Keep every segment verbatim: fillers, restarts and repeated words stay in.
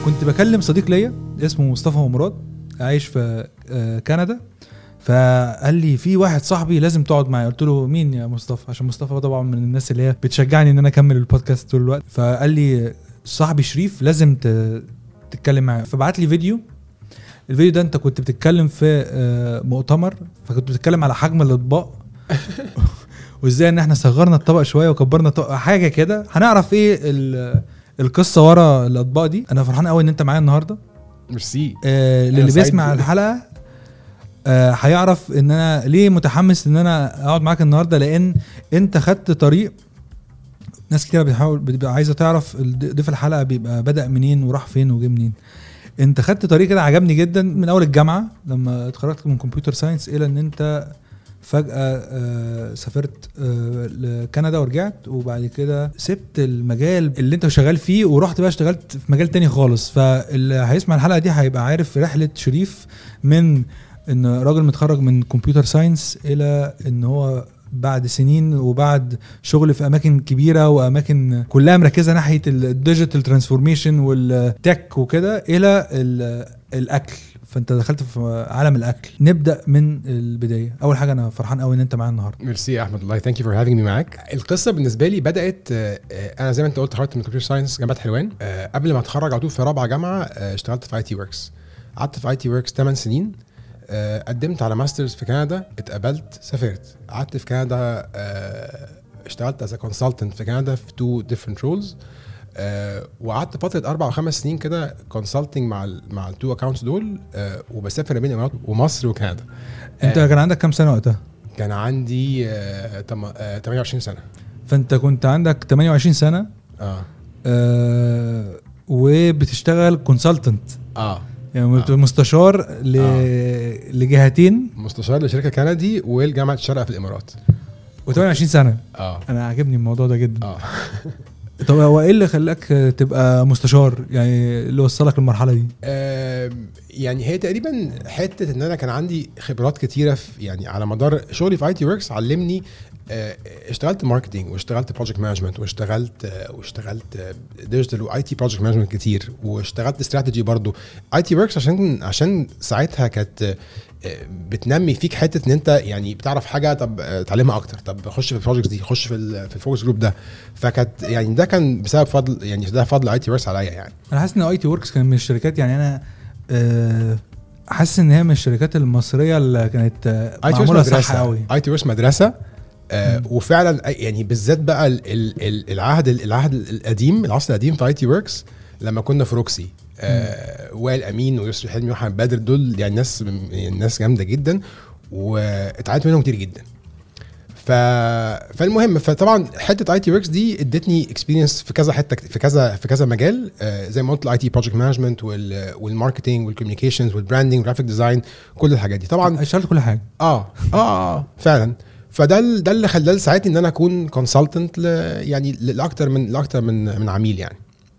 كنت بكلم صديق ليا اسمه مصطفى ومراد عايش في كندا، فقال لي في واحد صاحبي لازم تقعد معي. قلت له مين يا مصطفى؟ عشان مصطفى طبعا من الناس اللي هي بتشجعني ان انا اكمل البودكاست طول الوقت. فقال لي صاحبي شريف لازم تتكلم معاه. فبعت لي فيديو. الفيديو ده انت كنت بتتكلم في مؤتمر، فكنت بتتكلم على حجم الاطباق وازاي ان احنا صغرنا الطبق شويه وكبرنا الطبق حاجه كده. هنعرف ايه القصه ورا الاطباق دي. انا فرحان قوي ان انت معايا النهارده. ميرسي. آه اللي بيسمع الحلقه هيعرف آه ان انا ليه متحمس ان انا اقعد معاك النهارده، لان انت خدت طريق ناس كتير بتحاول بتبقى عايزه تعرف ضيف الحلقه بيبقى بدأ منين وراح فين وجه منين. انت خدت طريق كده عجبني جدا من اول الجامعه لما اتخرجت من كمبيوتر ساينس الى ان انت فجأة آه سافرت آه لكندا ورجعت، وبعد كده سبت المجال اللي انت شغال فيه ورحت بقى اشتغلت في مجال تاني خالص. فاللي هيسمع الحلقة دي هيبقى عارف رحلة شريف من ان راجل متخرج من كمبيوتر ساينس الى ان هو بعد سنين وبعد شغل في اماكن كبيرة واماكن كلها مركزة ناحية الديجيتال ترانسفورميشن والتك وكده الى الاكل. فانت دخلت في عالم الاكل. نبدا من البدايه. اول حاجه انا فرحان قوي ان انت معانا النهارده. ميرسي يا احمد الله. ثانك يو فور هافينج مي معاك. القصه بالنسبه لي بدات انا زي ما انت قلت خرجت من كمبيوتر ساينس جامعه حلوان. قبل ما اتخرج على طول في رابعه جامعه اشتغلت في اي تي وركس. قعدت في اي تي وركس ثمانية سنين. قدمت على ماسترز في كندا، اتقبلت، سافرت. قعدت في كندا اشتغلت از كونسلتنت في كندا في تو ديفرنت رولز. أه وقعدت فتره اربع وخمس سنين كده كونسلتنج مع ال مع التو اكاونتس دول. أه وبسافر بين الامارات ومصر وكندا. انت أه كان عندك كام سنه وقتها؟ كان عندي أه ثمانية وعشرين سنه. فانت كنت عندك ثمانية وعشرين سنه اه, آه وبتشتغل كونسلتنت اه يعني آه. مستشار ل... آه. لجهتين، مستشار لشركه كندي والجامعه الشارقه في الامارات. و28 سنه. اه انا عاجبني الموضوع ده جدا. اه طب هو ايه اللي خلاك تبقى مستشار؟ يعني اللي وصلك للمرحله دي؟ آه يعني هي تقريبا حته ان انا كان عندي خبرات كتيره في يعني على مدار شغلي في اي تي وركس. علمني آه اشتغلت ماركتنج واشتغلت بروجكت مانجمنت واشتغلت آه واشتغلت ديجيتال واي تي بروجكت مانجمنت كتير، واشتغلت استراتيجي برضو. اي تي وركس عشان عشان ساعتها كانت بتنمي فيك حته ان انت يعني بتعرف حاجه، طب تعلمها اكتر، طب خش في البروجكت دي، خش في في الفوكس جروب ده. فكانت يعني ده كان بسبب فضل يعني ده فضل اي تي وركس عليا. يعني انا حاسس ان اي تي وركس كان من الشركات، يعني انا أه حاسس ان هي من الشركات المصريه اللي كانت معموله صح قوي. اي تي وركس مدرسه. آه وفعلا يعني بالذات بقى ال ال العهد العهد القديم، العصر القديم في اي تي وركس لما كنا في روكسي. آه وائل امين ويسري حلمي وحمد بدر، دول يعني ناس الناس جامده جدا واتعلمت منهم كتير جدا. ف فالمهم فطبعا حته اي تي وركس دي ادتني اكسبيرينس في كذا حته في كذا في كذا مجال. آه زي ما قلت الاي تي بروجكت مانجمنت والماركتنج والكوميونيكيشنز والبراندنج والجرافيك ديزاين، كل الحاجات دي طبعا اشتغلت كل حاجه. اه اه اه فعلا. فده ده اللي خلاني ساعتني ان انا اكون كونسلتنت يعني لاكتر من لاكتر من من عميل يعني.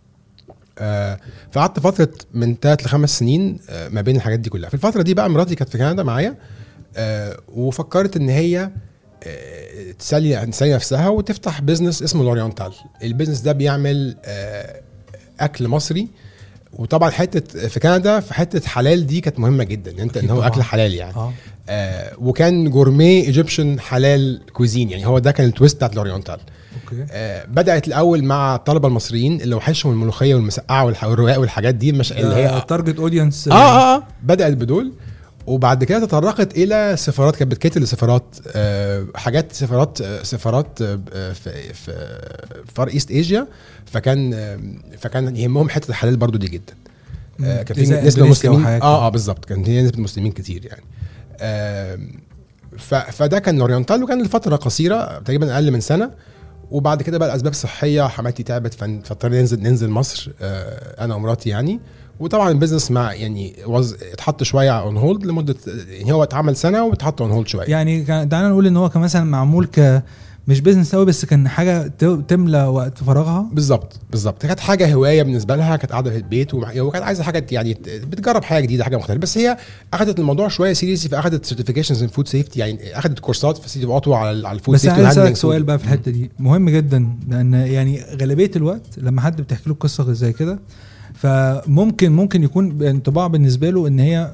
آه فقعدت فتره من ثلاث لخمس سنين آه ما بين الحاجات دي كلها. في الفتره دي بقى مراتي كانت في كندا معايا، آه وفكرت ان هي آه تسلي تسلي نفسها وتفتح بيزنس اسمه لورينتال. البيزنس ده بيعمل آه اكل مصري، وطبعا حته في كندا في حته حلال دي كانت مهمه جدا، انت ان هو اكل حلال يعني. آه. آه وكان جورمي ايجيبشن حلال كوزين، يعني هو ده كان التويست بتاعت لورينتال. آه بدأت الأول مع الطلبة المصريين اللي وحشهم الملوخية والمسقعة والرقاق والحاجات دي، مش اللي هي تارجت اودينس. آه, آه, اه بدأت بدول، وبعد كده تطرقت إلى سفارات، كانت بتكتل لسفارات آه حاجات سفارات آه سفارات آه في في فار ايست ايجيا. فكان آه فكان يهمهم حتة الحلال برضو دي جدا. آه كان في نسبة مسلمين اه اه بالظبط، كان في نسبة مسلمين كتير يعني. آه فده كان لورينتال، وكان الفترة قصيرة تقريبا أقل من سنة. وبعد كده بقى الاسباب الصحيه حماتي تعبت، فاضطرينا ننزل ننزل مصر آه انا ومراتي يعني. وطبعا البيزنس مع يعني وز اتحط شويه اون هولد لمده، يعني هو اتعمل سنه واتحط اون هولد شويه. يعني دعنا نقول ان هو كان مثلا معمول ك مش بيزنس قوي، بس كان حاجه تملى وقت فراغها. بالظبط بالظبط، كانت حاجه هوايه بالنسبه لها، كانت قاعده في البيت وكانت عايزه حاجه يعني بتجرب حاجه جديده، حاجه مختلفه. بس هي اخذت الموضوع شويه سيريسي، فاخذت سيرتيفيكيشنز ان فود سيفتي، يعني اخذت كورسات في سيتي اوتو على على الفود سيفتي. بس عايز اسالك سؤال بقى في الحته دي مهم جدا، لان يعني غالبيه الوقت لما حد بتحكي له قصه زي كده فممكن ممكن يكون انطباع بالنسبه له ان هي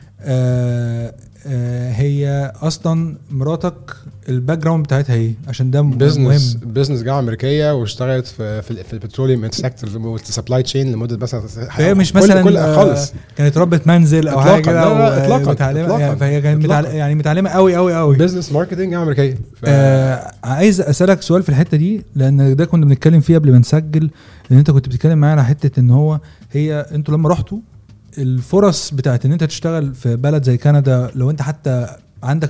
آه آه هي اصلا مراتك الباك جراوند بتاعتها ايه عشان ده بزنس مهم. بزنس جامعه امريكيه واشتغلت في في, في البتروليوم سيكتور والسبلاي تشين لمده مثلا فهي مش مثلا كل خالص كانت ربة منزل او حاجه كده اطلاقا يعني فهي كانت متعلمه يعني متعلمه قوي قوي قوي بزنس ماركتنج جامعه امريكيه ف... آه عايز اسالك سؤال في الحته دي لان ده كنا بنتكلم فيه قبل ما نسجل ان انت كنت بتتكلم معايا على حته ان هو هي انتوا لما رحتوا الفرص بتاعت ان انت تشتغل في بلد زي كندا لو انت حتى عندك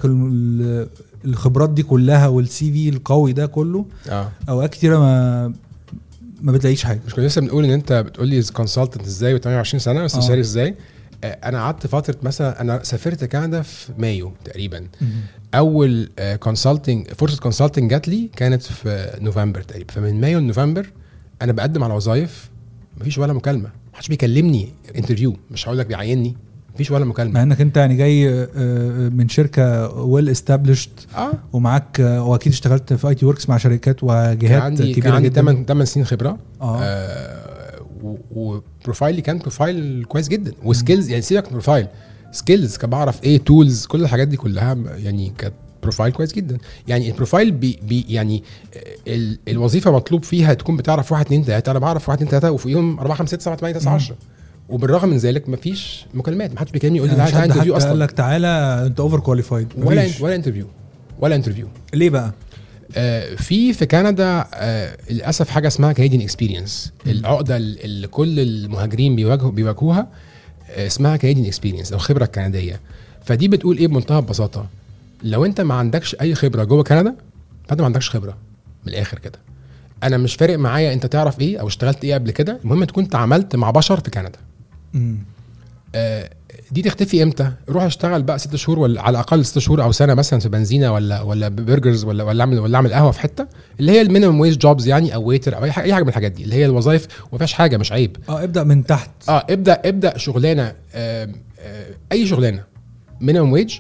الخبرات دي كلها والسي في القوي ده كله اه اوقات كتيره ما ما بتلاقيش حاجه. مش كنا لسه بنقول ان انت بتقول لي كونسلتنت ازاي و28 سنه استشاري ازاي. آه. انا قعدت فتره مثلا انا سافرت كندا في مايو تقريبا. م- اول كونسلتنج آه فرصه كونسلتنج جات لي كانت في نوفمبر تقريبا. فمن مايو لنوفمبر انا بقدم على وظايف مفيش ولا مكالمه محدش بيكلمني انترفيو مش هقول لك بيعيني مفيش ولا مكالمه مع انك انت يعني جاي من شركه ويل استابليشد اه ومعاك واكيد اشتغلت في اي تي وركس مع شركات وجهات عندي كبيره كان عندي جدا. ثمانية ثمانية سنين خبره اه, آه وبروفايلي كان بروفايل كويس جدا وسكيلز يعني سيبك بروفايل سكيلز كان بعرف ايه تولز كل الحاجات دي كلها يعني كانت بروفايل كويس جدا. يعني البروفايل بي بي يعني ال الوظيفه مطلوب فيها تكون بتعرف واحد اتنين تلاته. انا بعرف واحد اتنين تلاته وفيهم اربعه خمسه سته سبعه ثمانيه تسعه عشره وبالرغم من ذلك مفيش مكالمات محدش بيكلمني يقول لي يعني تعالى انترفيو اصلا قال لك تعالى انت اوفر كواليفايد ولا ولا انترفيو ولا انترفيو. ليه بقى؟ آه في في كندا آه للاسف حاجه اسمها كنديان اكسبيرينس. العقده اللي كل المهاجرين بيواجهوا بيواجهوها آه اسمها كنديان اكسبيرينس او خبره كنديه. فدي بتقول ايه بمنتهى البساطه لو انت ما عندكش اي خبره جوه كندا فانت ما عندكش خبره من الاخر كده. انا مش فارق معايا انت تعرف ايه او اشتغلت ايه قبل كده المهم تكون تعاملت مع بشر في كندا. امم آه دي تختفي امتى؟ روح اشتغل بقى ست شهور ولا على الاقل ست شهور او سنه مثلا في بنزينه ولا ولا برجرز ولا ولا اعمل ولا اعمل قهوه في حته اللي هي المينيمم ويج جوبز يعني او ويتر او اي حاجه اي حاجه من الحاجات دي اللي هي الوظائف وما فيهاش حاجه مش عيب. اه ابدا من تحت. اه ابدا ابدا شغلانه آه آه اي شغلانه مينيمم ويج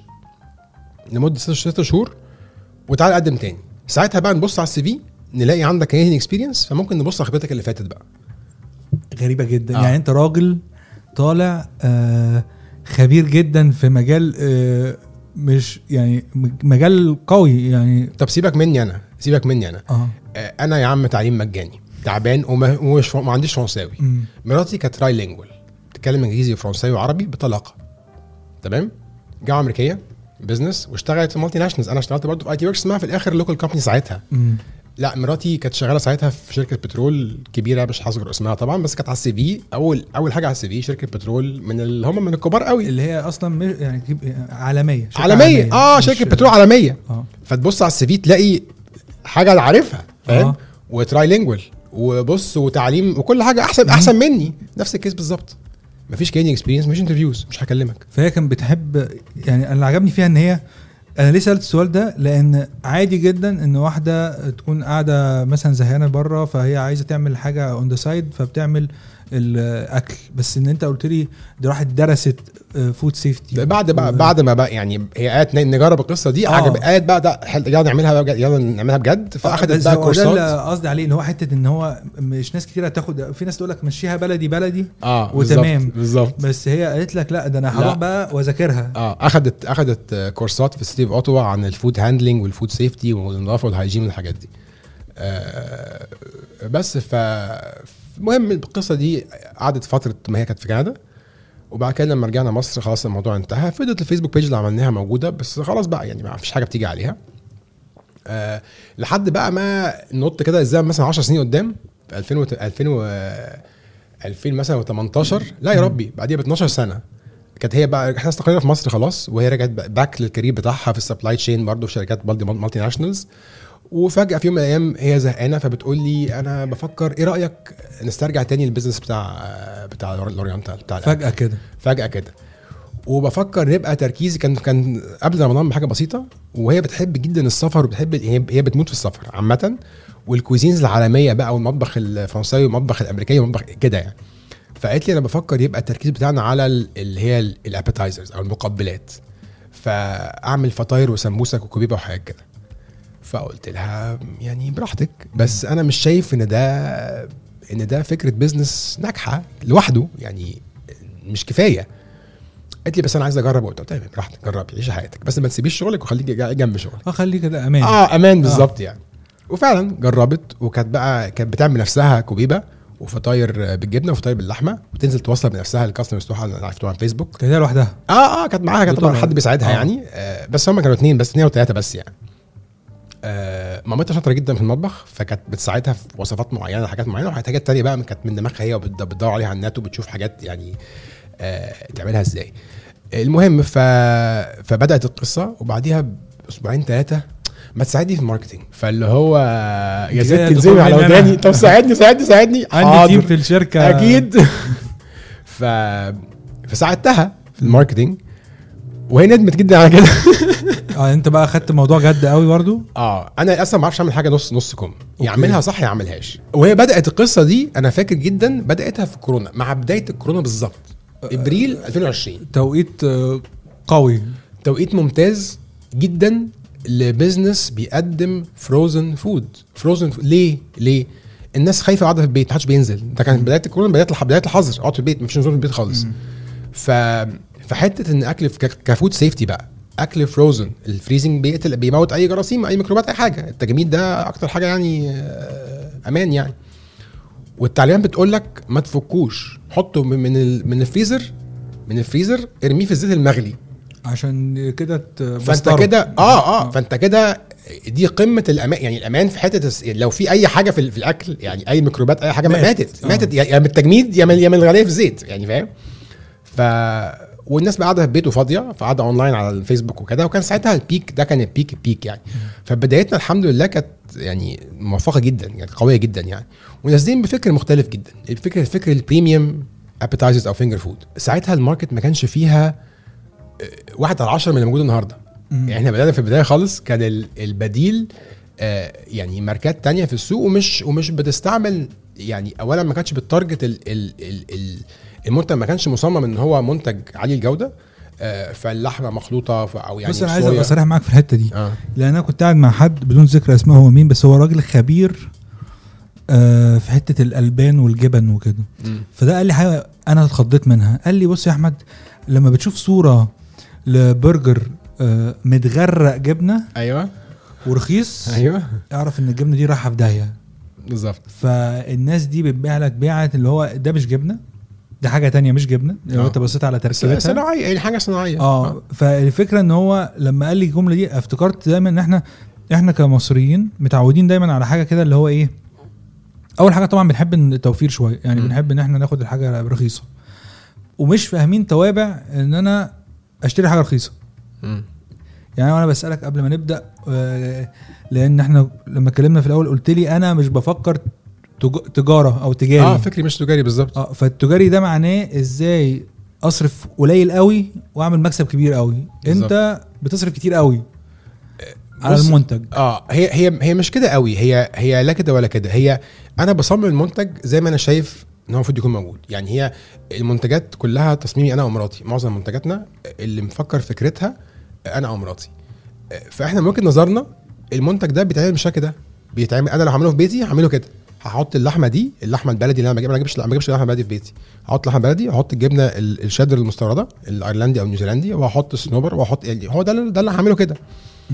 لمده ست شهور وتعال قدم تاني. ساعتها بقى نبص على السي في نلاقي عندك كنديان اكسبيرينس فممكن نبص على خبرتك اللي فاتت بقى. غريبه جدا آه. يعني انت راجل طالع آه خبير جدا في مجال آه مش يعني مجال قوي يعني. طب سيبك مني انا سيبك مني انا آه. آه انا يا عم تعليم مجاني تعبان ومش ما عنديش فرنساوي. مراتي كانت تراي لينجوال تتكلم انجليزي وفرنساوي وعربي بطلاقه تمام. جامعه امريكيه بزنس واشتغلت في مالتي ناشونالز. انا اشتغلت برضه في اي تي وركس اسمها في الاخر لوكال كومباني ساعتها. مم. لا مراتي كانت شغاله ساعتها في شركه بترول كبيره مش هذكر اسمها طبعا بس كانت على السي في اول اول حاجه على السي في شركه بترول من اللي هم من الكبار قوي اللي هي اصلا يعني عالميه عالميه, عالمية. اه شركه بترول عالميه. آه. فتبص على السي في تلاقي حاجه اللي عارفها فاهم آه. وتراي لينجوال وبص وتعليم وكل حاجه احسن احسن مني نفس الكيس بالظبط. مفيش كيني اكسبيرينس مفيش انترفيوز مش هكلمك. فهي كان بتحب يعني انا اللي عجبني فيها ان هي انا ليه سالت السؤال ده لان عادي جدا ان واحده تكون قاعده مثلا زهقانه بره فهي عايزه تعمل حاجه اون ذا سايد فبتعمل الاكل بس ان انت قلت لي دي راحت درست فود سيفتي بعد بقى و... بعد ما بقى يعني هي قالت نجرب القصه دي عجب قالت بقى ده يلا نعملها بقى يلا نعملها بجد فاخدت بقى كورسات. ده قصدي عليه اللي هو حته ان هو مش ناس كتير هتاخد في ناس تقول لك مشيها بلدي بلدي اه وتمام بالظبط بس هي قالت لك لا ده انا هروح بقى واذاكرها. اه اخدت اخدت كورسات في ستيف اوتوا عن الفود هاندلنج والفود سيفتي والنظافه والهايجين والحاجات دي. آه بس ف المهم القصه دي قعدت فتره ما هي كانت في كندا وبعد كده لما رجعنا مصر خلاص الموضوع انتهى. فضلت الفيسبوك بيج اللي عملناها موجوده بس خلاص بقى يعني ما فيش حاجه بتيجي عليها. أه لحد بقى ما نط كده ازاي مثلا عشر سنين قدام في ألفين و ألفين و ألفين مثلا وتمنتاشر لا يا ربي بعديها ب اتناشر سنه كانت هي بقى احنا استقرينا في مصر خلاص وهي رجعت باك للكارير بتاعها في السبلاي تشين برضه في شركات مالتي ناشونالز. وفجأة في يوم من الأيام هي زهقانة فبتقول لي أنا بفكر إيه رأيك نسترجع تاني البيزنس بتاع بتاع لورينتال بتاع فجأة كده فجأة كده وبفكر نبقى تركيزي كان كان قبل رمضان بحاجة بسيطة. وهي بتحب جدا السفر وبتحب هي بتموت في السفر عامة والكوزينز العالمية بقى والمطبخ الفرنساوي والمطبخ الأمريكي والمطبخ كده يعني. فقالت لي أنا بفكر يبقى التركيز بتاعنا على اللي هي الابيتايزرز أو المقبلات فأعمل فطاير وسمبوسك وكبيبة وحاجات كده. فقلت لها يعني براحتك بس انا مش شايف ان ده ان ده فكره بيزنس ناجحه لوحده يعني مش كفايه. قالت لي بس انا عايز اجرب. قلت تمام براحتك جربي عيشي حياتك بس ما تسيبيش شغلك وخليك جنب شغلك. اه خليك كده امان. اه امان بالظبط آه. يعني. وفعلا جربت وكانت بقى كانت بتعمل نفسها كوبيبه وفطاير بالجبنه وفطاير باللحمه وتنزل توصل بنفسها للكاستمرز بتوعها اللي عرفتوها على فيسبوك. كانت لوحدها؟ اه اه كانت معاها كانت طبعا حد بيساعدها آه. يعني آه بس هم كانوا اثنين بس اثنين وثلاثه بس يعني. آه مامتها شاطره جدا في المطبخ فكانت بتساعدها في وصفات معينه حاجات معينه وحاجات تانية بقى كانت من دماغها هي وبتدور عليها على النت وبتشوف حاجات يعني آه تعملها ازاي. المهم ف... فبدات القصه وبعديها باسبوعين ثلاثه ما تساعدني في الماركتينج. فاللي هو يا زيد تنزلي على وداني طب ساعدني ساعدني ساعدني عندي تيم في الشركه اكيد. ف فساعدتها في الماركتينج وهي ندمت جدا على كده. اه انت بقى خدت الموضوع جد قوي برضو. اه انا اصلا ما اعرفش اعمل حاجه نص نص كم يعملها صح يعملهاش. وهي بدات القصه دي انا فاكر جدا بداتها في كورونا مع بدايه الكورونا بالظبط ابريل ألفين وعشرين. توقيت قوي توقيت ممتاز جدا لبزنس بيقدم فروزن فود. فروزن فود ليه ليه الناس خايفه قاعده في البيت محدش بينزل. ده كان بدايه الكورونا بدايه بدايه الحظر اقعد في البيت مش نزول البيت خالص. ف فحته ان اكل كفود سيفتي بقى اكل فروزن الفريزنج بيقتل بيموت اي جراثيم اي ميكروبات اي حاجه. التجميد ده اكتر حاجه يعني امان يعني. والتعليمات بتقول لك ما تفكوش حطه من من الفريزر من الفريزر ارميه في الزيت المغلي عشان كده فانت كده اه اه فانت كده دي قمه الامان يعني. الامان في حته لو في اي حاجه في, في الاكل يعني اي ميكروبات اي حاجه مات. ماتت ماتت يا من التجميد يا من يا من الغليه في الزيت يعني فاهم. ف والناس بقى قاعده في بيته فاضيه فقاعده اونلاين على الفيسبوك وكده. وكان ساعتها البيك ده كان البيك البيك يعني. فبدايتنا الحمد لله كانت يعني موفقه جدا يعني قويه جدا يعني. ونازلين بفكر مختلف جدا. الفكر الفكر البريميوم ابيتايزرز او فينجر فود. ساعتها الماركت ما كانش فيها واحد على عشرة من اللي موجود النهارده. يعني احنا بدأنا في البدايه خالص كان البديل آه يعني ماركات تانية في السوق ومش ومش بتستعمل يعني. اولا ما كانتش بالتارجت ال ال ال المنتج ما كانش مصمم ان هو منتج عالي الجوده. آه فاللحمه مخلوطه او يعني بس انا عايز ابقى صريح معاك في الحته دي آه. لان انا كنت قاعد مع حد بدون ذكر اسمه هو مين بس هو راجل خبير آه في حته الالبان والجبن وكده. فده قال لي حاجه انا اتخضيت منها. قال لي بص يا احمد لما بتشوف صوره لبرجر آه متغرق جبنه ايوه ورخيص ايوه اعرف ان الجبنه دي رايحه في داهيه بالظبط. فالناس دي بتبيع لك بيعه اللي هو ده مش جبنه ده حاجه تانية مش جبنه. لو انت بصيت على تركيبتها صناعيه يعني حاجه صناعيه اه, آه. فالفكره ان هو لما قال لي الجمله دي افتكرت دايما ان احنا احنا كمصريين متعودين دايما على حاجه كده اللي هو ايه. اول حاجه طبعا بنحب التوفير شويه يعني م. بنحب ان احنا ناخد الحاجه رخيصه ومش فاهمين توابع ان انا اشتري حاجه رخيصه. م. يعني انا بسالك قبل ما نبدا لان احنا لما اتكلمنا في الاول قلت لي انا مش بفكر تجاره او تجاري. اه فكري مش تجاري بالظبط. اه فالتجاري ده معناه ازاي اصرف قليل قوي واعمل مكسب كبير قوي. بالزبط. انت بتصرف كتير قوي على المنتج. اه هي هي هي مش كده قوي. هي هي لا كده ولا كده. هي انا بصمم المنتج زي ما انا شايف ان هو المفروض يكون موجود. يعني هي المنتجات كلها تصميمي انا ومراتي. معظم منتجاتنا اللي مفكر فكرتها انا ومراتي. فاحنا ممكن نظرنا المنتج ده بيتعمل بالشكل ده بيتعمل. انا لو هعمله في بيتي هعمله كده. هحط اللحمه دي اللحمه البلدي اللي انا بجيبها. ما بجيبش ما بجيبش لحمه بلدي في بيتي. هحط لحمه بلدي واحط الجبنه الشيدر المستورده الايرلندي او النيوزيلندي واحط السنوبر واحط يعني هو ده ده اللي هعمله كده.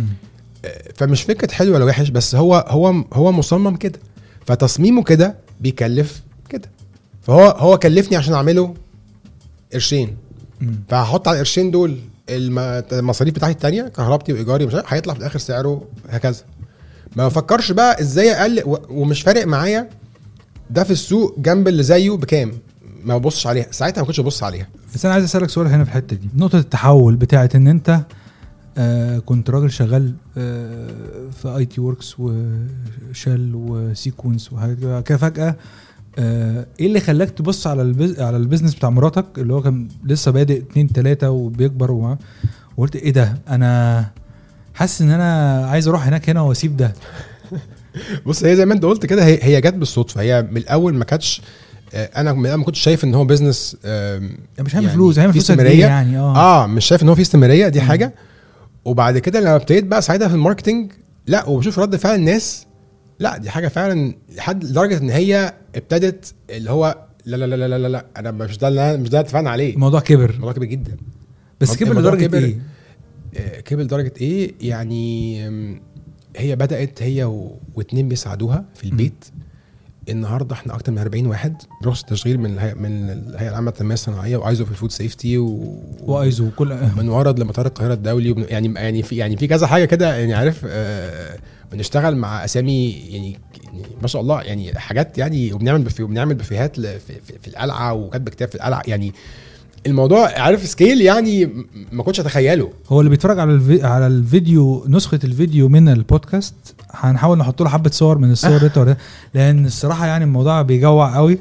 فمش فكره حلو ولا وحش بس هو هو هو مصمم كده. فتصميمه كده بيكلف كده. فهو هو كلفني عشان اعمله قرشين. فهحط على القرشين دول المصاريف بتاعتي التانية كهربتي وايجاري ومش عارف هيطلع في الاخر سعره هكذا. ما بفكرش بقى ازاي اقل ومش فارق معايا ده في السوق جنب اللي زيه بكام. ما ببصش عليها ساعتها. ما كنتش ببص عليها. بس انا عايز اسالك سؤال هنا في الحته دي. نقطه التحول بتاعه ان انت آه كنت راجل شغال آه في اي تي وركس وشال وسيكونس وحاجات كده فجاه آه ايه اللي خلاك تبص على البز... على البيزنس بتاع مراتك اللي هو كان لسه بادئ اتنين تلاتة وبيكبر وما وقلت ايه ده انا حاسس ان انا عايز اروح هناك هنا واسيب ده. بص هي زي ما انت قلت كده هي هي جت بالصدفه. هي من الاول ما كانتش انا ما كنتش شايف ان هو بيزنس مش هيعمل فلوس هيعمل فلوس يعني اه اه مش شايف ان هو في استمراريه دي م. حاجه. وبعد كده لما ابتديت بقى ساعتها في الماركتنج لا وبشوف رد فعل الناس لا دي حاجه فعلا لحد لدرجه ان هي ابتدت اللي هو لا لا لا لا لا, لا. انا مش ده اللي مش ده اتفقنا عليه. الموضوع كبر الموضوع كبر جدا. بس كبر لدرجه كبر ايه؟ كبر لدرجه ايه يعني؟ هي بدات هي و... واتنين بيساعدوها في البيت. م. النهارده احنا اكتر من أربعين واحد رخص تشغيل من الهيئه من الهيئه العامه للتنميه الصناعيه وايزو في الفود سيفتي و... وايزو كل من ورد لمطار القاهره الدولي وبن... يعني يعني في يعني في كذا حاجه كده يعني عارف. آه بنشتغل مع اسامي يعني ما شاء الله يعني حاجات يعني وبنعمل بفي وبنعمل بفيهات في, في, في القلعه وكاتب كتاب في القلعه يعني. الموضوع عارف سكيل يعني ما كنتش اتخيله. هو اللي بيتفرج على الفي... على الفيديو نسخه الفيديو من البودكاست هنحاول نحط له حبه صور من الصور دي آه. لان الصراحه يعني الموضوع بيجوع قوي.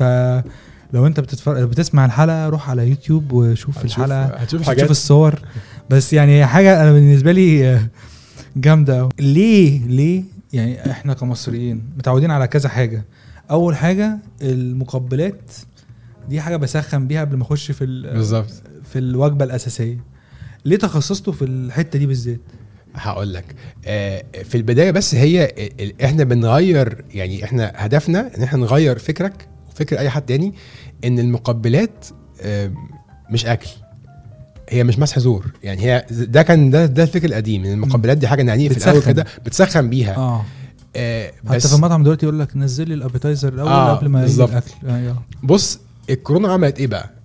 فلو انت بتتفرج بتسمع الحلقه روح على يوتيوب وشوف الحلقه هتشوف حاجات هتشوف الصور. بس يعني حاجه انا بالنسبه لي جامده قوي. ليه ليه يعني احنا كمصريين متعودين على كذا حاجه. اول حاجه المقبلات دي حاجه بسخن بيها قبل ما اخش في بالظبط في الوجبه الاساسيه. ليه تخصصته في الحته دي بالذات؟ هقول لك. في البدايه بس هي احنا بنغير يعني احنا هدفنا ان احنا نغير فكرك وفكر اي حد تاني ان المقبلات مش اكل. هي مش مسح زور يعني. هي ده كان ده ده الفكر القديم ان المقبلات دي حاجه نعنيه في الاول كده بتسخن بيها. اه آه بس حتى في المطعم دلوقتي يقول لك نزل لي الابيتايزر الاول آه قبل ما يجي الاكل. آه بص الكورونا عملت ايه بقى؟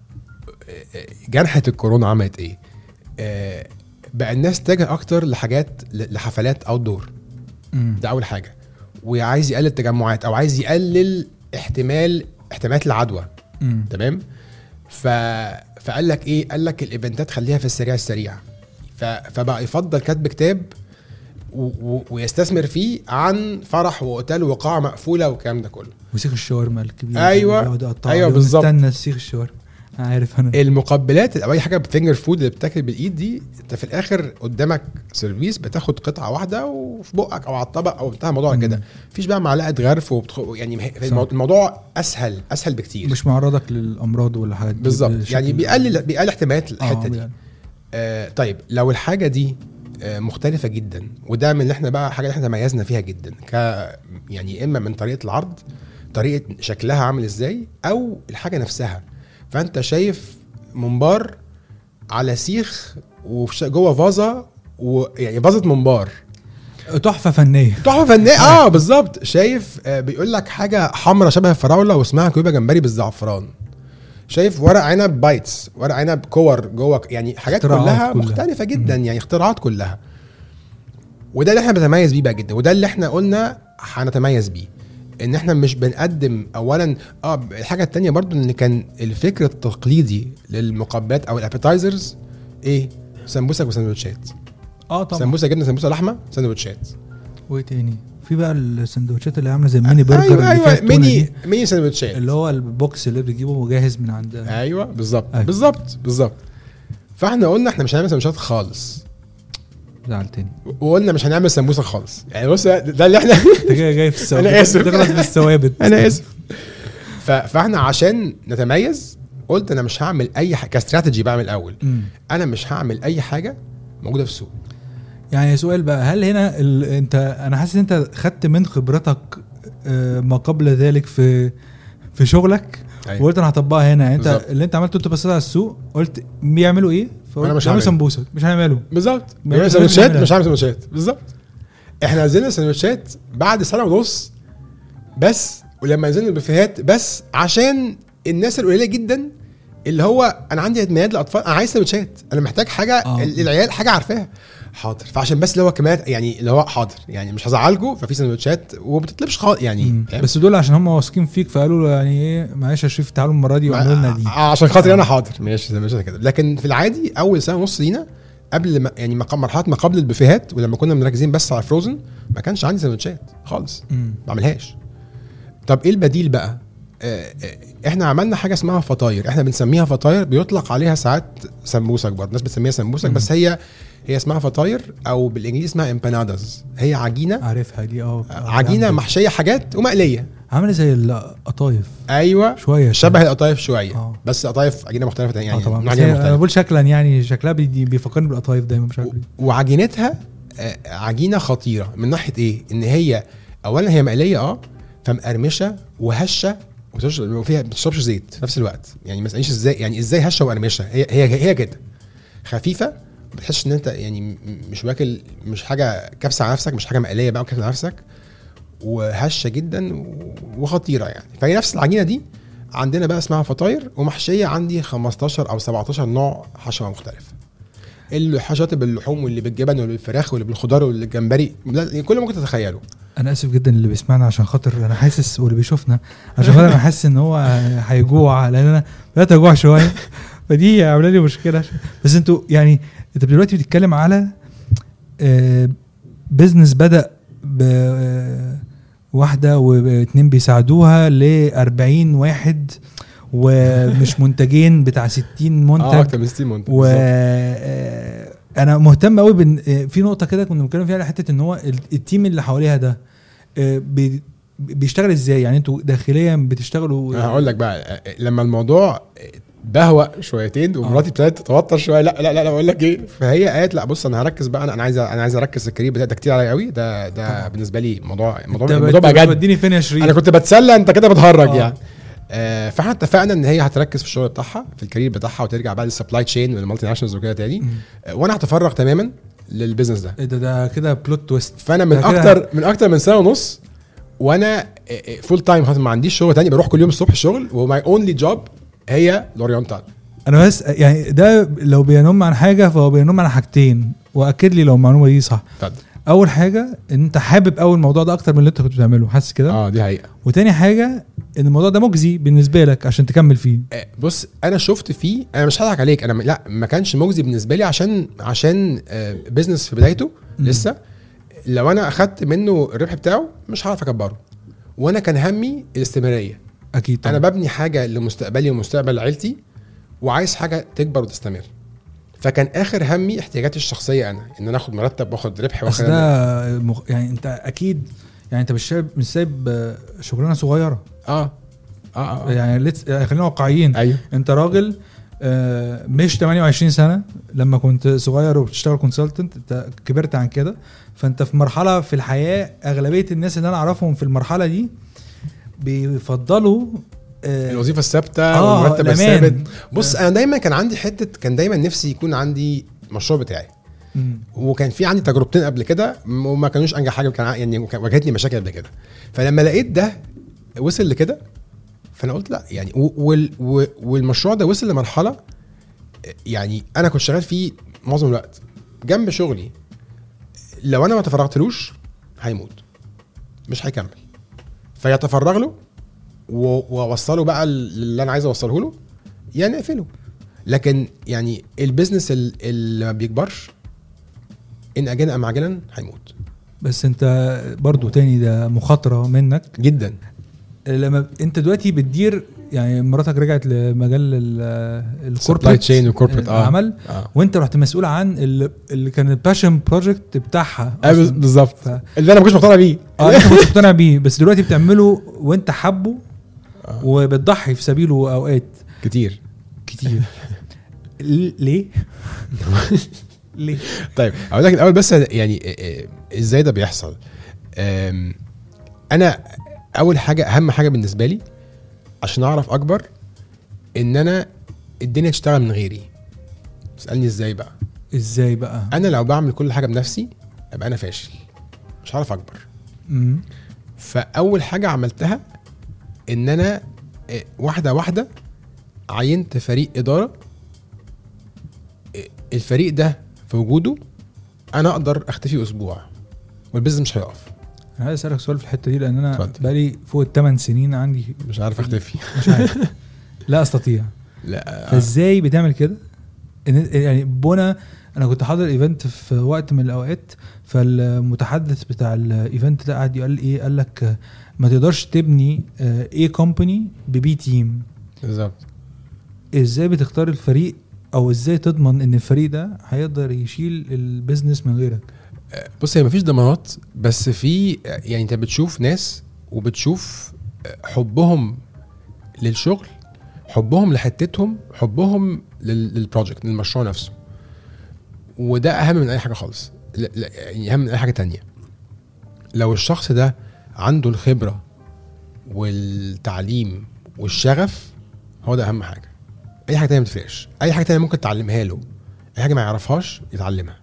جنحة الكورونا عملت ايه؟ آه بقى الناس تتجه اكتر لحاجات لحفلات اوت دور. ده اول حاجه. وعايز يقلل تجمعات او عايز يقلل احتمال احتمالات العدوى. تمام. ف فقال لك ايه؟ قال لك الايفنتات خليها في السريع السريع. ف... فبقى يفضل كتب كتاب و... و... ويستثمر فيه عن فرح واوتيل وقاعه مقفوله والكلام ده كله. وسيخ الشاورما الكبير. ايوه ايوه بالظبط. استنى السيخ الشاورما عارف انا. المقبلات او اي حاجه بفينجر فود اللي بتاكل بالايد دي انت في الاخر قدامك سيرفيس بتاخد قطعه واحده وفي بقك او على الطبق او بتاع الموضوع كده. مفيش بقى معلقه غرف وبتخ... يعني الموضوع اسهل اسهل بكتير. مش معرضك للامراض ولا حاجه بالظبط. يعني بيقلل بيقلل احتمالات الحته آه دي. آه طيب لو الحاجه دي آه مختلفه جدا وده من اللي احنا بقى حاجه احنا تميزنا فيها جدا ك يعني اما من طريقه العرض طريقه شكلها عامل ازاي او الحاجه نفسها. فانت شايف منبار على سيخ وجوه فازه ويعني فازه منبار تحفه فنيه تحفه فنيه اه بالظبط. شايف آه بيقول لك حاجه حمراء شبه الفراوله واسمها كوبا جمبري بالزعفران. شايف ورق عنب بايتس ورق عنب كور جوه يعني حاجات كلها, كلها مختلفه جدا. مم. يعني اختراعات كلها. وده اللي احنا بنتميز بيه بقى جدا وده اللي احنا قلنا هنتميز بيه ان احنا مش بنقدم اولا. اه الحاجه التانية برضو ان كان الفكر التقليدي للمقبلات او الابيتايزرز ايه؟ سمبوسك وسندوتشات. اه طبعا سمبوسه جبنه سمبوسه لحمه سندوتشات. وايه تاني؟ في بقى السندوتشات اللي عامله زي الميني برجر. ايوه ايوه ميني ميني سندوتشات اللي هو البوكس اللي بتجيبه جاهز من عند. ايوه بالظبط أيوة. بالظبط بالظبط. فاحنا قلنا احنا مش هنعمل سندوتشات خالص. زعلتني. وقلنا مش هنعمل سمبوسه خالص. يعني بص ده اللي احنا انت جاي جاي في الثوابت. انا اسف تغلط في الثوابت. انا اسف. فاحنا عشان نتميز قلت انا مش هعمل اي حاجه كاستراتيجي بعمل اول. م. انا مش هعمل اي حاجه موجوده في السوق. يعني سؤال بقى هل هنا ال... انت انا حاسس ان انت خدت من خبرتك ما قبل ذلك في في شغلك. أيوة. وقلت انا هطبقها هنا. يعني انت بالزبط. اللي انت عملته انت بصيت على السوق قلت بيعملوا ايه فقلت مش هعمل سمبوسك مش هنعمله بالظبط. بيعملوا سندوتشات مش هعمل سندوتشات بالظبط. احنا نزلنا سندوتشات بعد سنه ونص بس. ولما نزلنا البوفيهات بس عشان الناس القليله جدا اللي هو انا عندي عيد ميلاد لاطفال انا عايز سندوتشات انا محتاج حاجه آه. العيال حاجه عارفاها حاضر. فعشان بس اللي هو كمان يعني اللي هو حاضر يعني مش هزعلكم ففي سندوتشات وبتطلبش خالص يعني. بس دول عشان هم واثقين فيك فقالوا يعني ايه معلش يا شريف تعالوا المره دي واعملوا لنا دي عشان خاطري انا حاضر ماشي ماشي كده. لكن في العادي اول سنه ونص لينا قبل ما يعني مرحله ما قبل البوفيهات ولما كنا مركزين بس على فروزن ما كانش عندي سندوتشات خالص ما بعملهاش. طب ايه البديل بقى؟ احنا عملنا حاجه اسمها فطاير. احنا بنسميها فطاير بيطلق عليها ساعات سمبوسك برضه الناس بتسميها سمبوسك م. بس هي هي اسمها فطاير او بالانجليزي اسمها امباناداز. هي عجينه عارفها دي اه عجينه محشيه حاجات ومقليه عامله زي القطايف. ايوه شويه شبه القطايف شويه آه. بس قطايف عجينه مختلفه يعني. آه طبعا انا بقول شكلا يعني شكلها بيفكرني بالقطايف دايما مش عارف. وعجينتها عجينه خطيره من ناحيه ايه؟ ان هي اولا هي مقليه اه فمقرمشه وهشه وفيها بتشربش زيت في نفس الوقت. يعني ما تسالنيش ازاي، يعني ازاي هشه وقرمشه، هي هي هي كده خفيفه، بتحسش ان انت يعني مش واكل، مش حاجه كبسه على نفسك، مش حاجه مقليه بقى وكبسه على نفسك، وهشه جدا وخطيره يعني. فهي نفس العجينه دي عندنا بقى اسمها فطاير، ومحشيه عندي خمستاشر او سبعتاشر نوع حشوه مختلفه. الحشوات باللحوم واللي بالجبن واللي بالفراخ واللي بالخضار واللي بالجمبري، كل ما ممكن تتخيله. انا اسف جدا اللي بيسمعنا عشان خاطر انا حاسس، واللي بيشوفنا عشان خاطر انا حاسس ان هو هيجوع، لان انا بدات اجوع شويه، فدي عامله لي مشكله. بس انتوا يعني انت دلوقتي بتتكلم على بيزنس بدا بواحده واثنين بيساعدوها ل أربعين واحد، ومش منتجين بتاع ستين منتج. اه اكتر من ستين منتج. و انا مهتم قوي بن... في نقطه كده كنا بنتكلم فيها على حته ان هو التيم اللي حواليها ده بي... بيشتغل ازاي. يعني انتوا داخليا بتشتغلوا؟ هقول لك بقى، لما الموضوع بهوأ شويتين ومراتي ابتدت تتوتر شويه، لا لا لا بقول لك ايه، فهي قالت لا بص انا هركز بقى، انا انا عايز انا عايز اركز. الكارير بتاعي ده كتير عليا قوي، ده ده طبعا. بالنسبه لي موضوع الموضوع الموضوع بقى جد. اديني فين يا شريف، انا كنت بتسلى انت كده بتهرج آه. يعني آه فاحنا اتفقنا ان هي هتركز في الشغل بتاعها، في الكارير بتاعها، وترجع بقى للسبلاي تشين والمالتي ناشونالز وكده تاني، آه وانا هتفرغ تماما للبيزنس ده. ده ده كده بلوت تويست. فانا من اكتر من اكتر من سنه ونص وانا فول تايم، ما عنديش شغل تاني، بروح كل يوم الصبح الشغل، وماي اونلي جوب هي لورينتال. انا بس يعني ده لو بينم عن حاجه فهو بينم عن حاجتين، واكد لي لو المعلومه دي صح. طبعا. اول حاجه ان انت حابب اول الموضوع ده اكتر من اللي انت كنت بتعمله، حاسس كده؟ اه دي حقيقه. وتاني حاجه ان الموضوع ده مجزي بالنسبه لك عشان تكمل فيه. بص انا شفت فيه، انا مش هضحك عليك، انا لا ما كانش مجزي بالنسبه لي عشان عشان بيزنس في بدايته م. لسه. لو انا اخدت منه الربح بتاعه مش هعرف اكبره، وانا كان همي الاستمراريه. اكيد طبعا. انا ببني حاجه لمستقبلي ومستقبل عيلتي، وعايز حاجه تكبر وتستمر. فكان اخر همي احتياجاتي الشخصيه، انا ان انا اخد مرتب واخد ربح واخد ده مخ... يعني انت اكيد يعني انت مش سايب مش سايب شغلانه صغيره. اه اه, آه. يعني لتس... خلينا واقعيين. أيوه. انت راجل آه مش ثمانية وعشرين سنه لما كنت صغير وبتشتغل كونسلتنت، انت كبرت عن كده. فانت في مرحله في الحياه، اغلبيه الناس اللي انا اعرفهم في المرحله دي بيفضلوا الوظيفه الثابته آه والمرتب الثابت. بص انا دايما كان عندي حته، كان دايما نفسي يكون عندي مشروع بتاعي. مم. وكان في عندي تجربتين قبل كده وما كانوش انجح حاجه، كان يعني واجهتني مشاكل قبل كده. فلما لقيت ده وصل لكده فانا قلت لا يعني، وال والمشروع ده وصل لمرحله يعني انا كنت شغال فيه معظم الوقت جنب شغلي، لو انا ما تفرغتلوش هيموت مش هيكمل. فيتفرغ له ووصله بقى اللي انا عايز اوصله له، يعني اقفله. لكن يعني البيزنس اللي ما بيكبرش ان اجلا ام عاجلا هيموت. بس انت برضو تاني ده مخاطره منك جدا. لما انت دلوقتي بتدير، يعني مراتك رجعت لمجال الكوربريت تشين والكوربريت اه عمل آه. وانت رحت مسؤول عن اللي كان الباشن بروجكت بتاعها اه بالظبط، ف... اللي انا ما كنتش مقتنع بيه. اه انت مش مقتنع بيه، بس دلوقتي بتعمله وانت حبه آه. وبتضحي في سبيله اوقات كتير كتير. ليه؟ ليه؟ طيب اقول لك الاول بس يعني ازاي ده بيحصل. انا اول حاجه اهم حاجه بالنسبه لي عشان اعرف اكبر ان انا الدنيا تشتغل من غيري. اسالني ازاي بقى؟ ازاي بقى؟ انا لو بعمل كل حاجه بنفسي ابقى انا فاشل، مش هعرف اكبر. امم فاول حاجه عملتها ان انا واحده واحده عينت فريق اداره. الفريق ده في وجوده انا اقدر اختفي اسبوع والبيزنس مش هيقف. انا عايز اسالك سؤال في الحته دي، لان انا بقالي فوق الثمان سنين عندي مش عارف اختفي. مش عارف لا استطيع. لا فازاي بتعمل كده؟ يعني بونا انا كنت حاضر ايفنت في وقت من الاوقات، فالمتحدث بتاع الايفنت ده قاعد يقول ايه، قال لك ما تقدرش تبني ايه كومباني ببي تيم. بالظبط. ازاي بتختار الفريق، او ازاي تضمن ان الفريق ده هيقدر يشيل البيزنس من غيرك؟ بص هي مفيش ضمانات، بس في يعني انت بتشوف ناس وبتشوف حبهم للشغل، حبهم لحتتهم، حبهم للبروجكت للمشروع نفسه. وده اهم من اي حاجه خالص، يعني اهم من اي حاجه تانية. لو الشخص ده عنده الخبره والتعليم والشغف، هو ده اهم حاجه. اي حاجه تانية ما بتفرقش. اي حاجه تانية ممكن تعلمها له، اي حاجه ما يعرفهاش يتعلمها.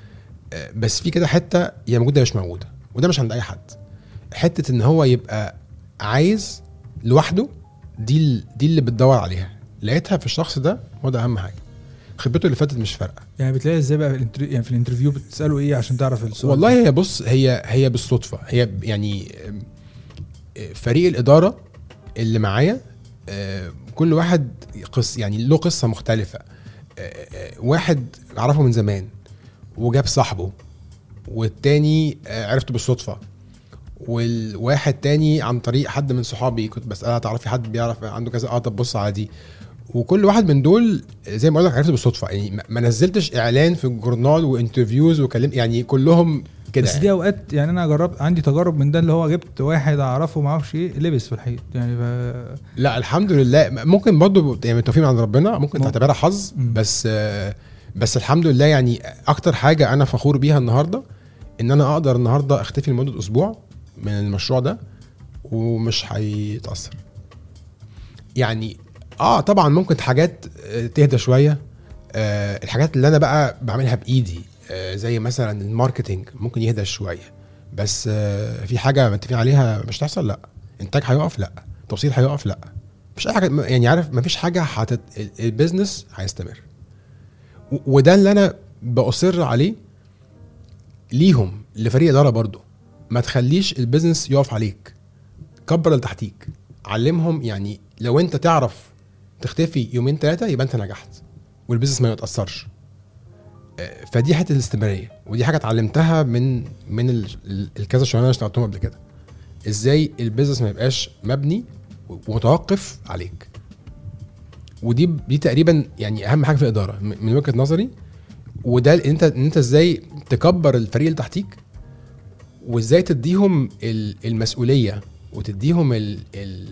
بس في كده حته يا موجوده مش موجوده، وده مش عند اي حد. حته ان هو يبقى عايز لوحده، دي دي اللي بتدور عليها، لقيتها في الشخص ده، هو ده اهم حاجه. خبرته اللي فاتت مش فارقه. يعني بتلاقي ازاي بقى في الانترفيو؟ يعني في الانترفيو بتساله ايه عشان تعرف السؤال؟ والله هي بص، هي هي بالصدفه، هي يعني فريق الاداره اللي معايا كل واحد قص يعني له قصه مختلفه. واحد عرفه من زمان وجاب صاحبه، والتاني عرفته بالصدفه، والواحد تاني عن طريق حد من صحابي كنت بسألها تعرفي حد بيعرف عنده كذا، اه طب بص على دي. وكل واحد من دول زي ما قلت لك عرفته بالصدفه، يعني ما نزلتش اعلان في الجورنال وانترفيوز وكلم، يعني كلهم كده. بس دي اوقات يعني انا جربت، عندي تجارب من ده، اللي هو جبت واحد اعرفه ما اعرفش ايه لبس في الحقيقه يعني ف... لا الحمد لله. ممكن برضو يعني التوفيق من عند ربنا، ممكن تعتبرها حظ، بس بس الحمد لله. يعني اكتر حاجه انا فخور بيها النهارده ان انا اقدر النهارده اختفي لمده اسبوع من المشروع ده ومش هيتاثر. يعني اه طبعا ممكن حاجات تهدى شويه. آه الحاجات اللي انا بقى بعملها بايدي آه زي مثلا الماركتينج ممكن يهدى شويه، بس آه في حاجه متفقين عليها مش تحصل، لا. انتاج هيقف، لا. توصيل هيقف، لا. مش اي حاجه، يعني عارف مفيش حاجه حتت... البيزنس هيستمر. وده اللي انا باصر عليه ليهم، لفريق اداره برضو. ما تخليش البيزنس يقف عليك، كبر اللي تحتيك، علمهم. يعني لو انت تعرف تختفي يومين ثلاثه يبقى انت نجحت والبيزنس ما يتاثرش. فدي حته الاستمراريه، ودي حاجه اتعلمتها من من الكذا شغلانه اللي اشتغلتهم قبل كده. ازاي البيزنس ما يبقاش مبني ومتوقف عليك. ودي دي تقريبا يعني اهم حاجه في الاداره من وجهه نظري. وده انت انت ازاي تكبر الفريق اللي تحتيك، وازاي تديهم المسؤوليه وتديهم ال ال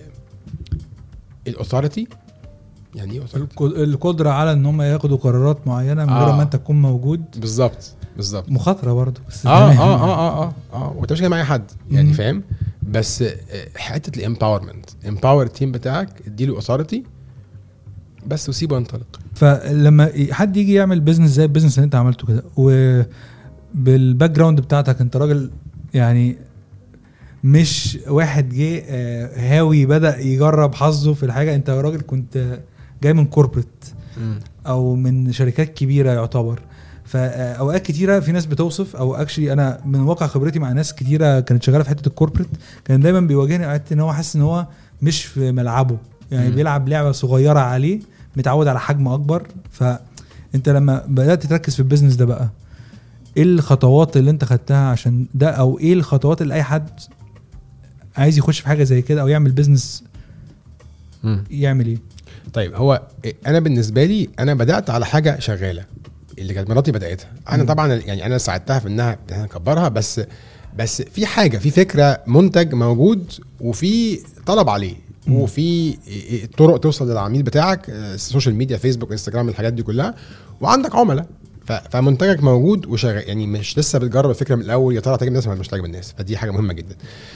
الاثوريتي. يعني ايه القدره على ان هم ياخدوا قرارات معينه من غير آه. ما انت تكون موجود. بالظبط بالظبط. مخاطره برضو بس اه اه اه اه اه وانت مش كده مع اي حد يعني فاهم. بس حته الامباورمنت، امباور التيم بتاعك، اديله اثوريتي بس وسيبه ينطلق. فلما حد يجي يعمل بيزنس زي البيزنس اللي انت عملته كده، وبالباك جراوند بتاعتك انت راجل يعني مش واحد جه هاوي بدأ يجرب حظه في الحاجة، انت راجل كنت جاي من كوربريت او من شركات كبيرة يعتبر. فاوقات كتيرة في ناس بتوصف، او اكشلي انا من واقع خبرتي مع ناس كتيرة كانت شغالة في حتة الكوربريت، كان دايما بيواجهني اوقات ان هو حاسس ان هو مش في ملعبه، يعني م. بيلعب لعبة صغيرة عليه، متعود على حجم اكبر. فانت لما بدأت تركز في البيزنس ده بقى، ايه الخطوات اللي انت خدتها عشان ده، او ايه الخطوات اللي اي حد عايز يخش في حاجة زي كده او يعمل بيزنس يعمل ايه؟ طيب هو انا بالنسبة لي انا بدأت على حاجة شغالة اللي كانت مراتي بدأتها. انا م. طبعا يعني انا ساعدتها في انها نكبرها، بس بس في حاجة، في فكرة، منتج موجود وفي طلب عليه، م. وفي طرق توصل للعميل بتاعك، السوشيال ميديا، فيسبوك، انستجرام، الحاجات دي كلها، وعندك عملاء، فمنتجك موجود وشغال. يعني مش لسه بتجرب الفكرة من الاول يا ترى تعجب الناس ولا مش تعجب الناس. فدي حاجة مهمة جدا.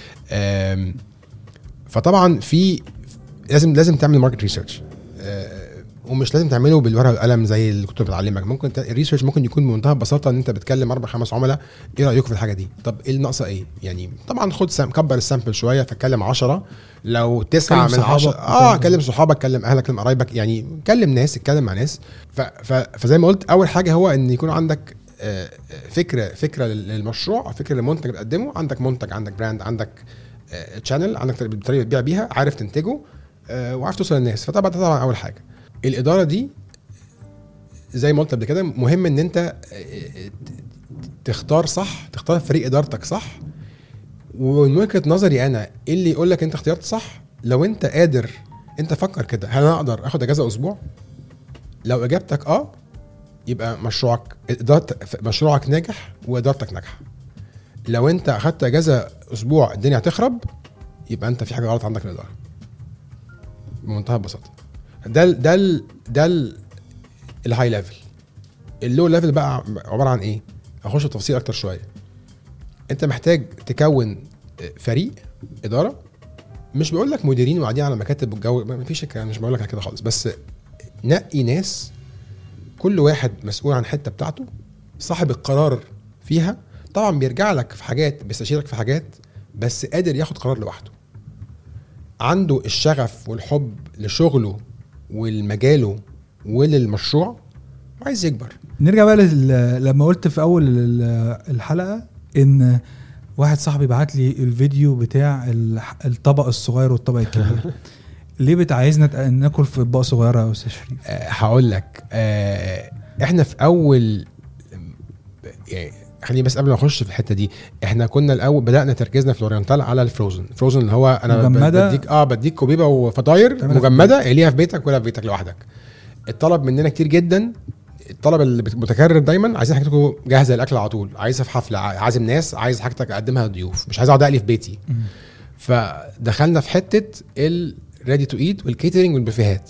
فطبعا في لازم لازم تعمل ماركت ريسيرش، ومش لازم تعمله بالورقه والقلم زي اللي كنت بتعلمك. ممكن الريسيرش ممكن يكون بمنتهى البساطه ان انت بتكلم اربع خمس عملاء، ايه رايكم في الحاجه دي؟ طب ايه الناقصه ايه؟ يعني طبعا خد سام كبر السامبل شويه، فاتكلم عشرة، لو تسعة من عشرة اه كلم صحابك، كلم اهلك، كلم قرايبك، يعني كلم ناس، اتكلم مع ناس. فزي ما قلت اول حاجه هو ان يكون عندك فكره فكره للمشروع، فكره للمنتج اللي بتقدمه. عندك منتج، عندك براند، عندك تشانل، عندك طريقه تبيع بيها، عارف تنتجه وعارف توصل للناس. فطبعا طبعا اول حاجه الاداره دي زي ما قلت قبل كده، مهم ان انت تختار صح، تختار فريق ادارتك صح. ومن وجهه نظري انا ايه اللي يقول لك انت اختيارت صح؟ لو انت قادر، انت فكر كده، هل انا اقدر اخد اجازه اسبوع؟ لو اجابتك اه، يبقى مشروعك مشروعك ناجح وادارتك ناجحه. لو انت اخدت اجازه اسبوع الدنيا هتخرب، يبقى انت في حاجه غلط عندك في الاداره بمنتهى البساطه. ده ده ده الهاي ليفل. اللو ليفل بقى عباره عن ايه؟ اخش في تفاصيل اكتر شويه. انت محتاج تكون فريق اداره، مش بقول لك مديرين وقاعدين على مكاتب والجو، ما فيش الكلام، مش بقول لك كده خالص، بس نقي ناس كل واحد مسؤول عن حته بتاعته، صاحب القرار فيها. طبعا بيرجع لك في حاجات، بيستشيرك في حاجات، بس قادر ياخد قرار لوحده، عنده الشغف والحب لشغله والمجاله وللمشروع وعايز يكبر. نرجع بقى لل... لما قلت في اول الحلقه ان واحد صاحبي بعت لي الفيديو بتاع الطبق الصغير والطبق الكبير. ليه بتعايزنا ناكل في اطباق صغيره يا استاذ شريف؟ أه هقول لك. أه احنا في اول يعني خليني بس قبل ما اخش في الحته دي، احنا كنا الاول بدانا تركيزنا في الاورينتال على الفروزن. فروزن اللي هو انا مجمدة. بديك اه بديك كوبيبه وفطاير مجمده اللي هي في بيتك ولا في بيتك لوحدك. الطلب مننا كتير جدا، الطلب اللي متكرر دايما، عايزين حاجتكم جاهزه الاكل على طول، عايزه في حفله، عازم ناس، عايز حاجتك اقدمها للضيوف، مش عايز اقعد اقلي في بيتي. م. فدخلنا في حته الريدي تو ايت والكيترينج والبوفيهات.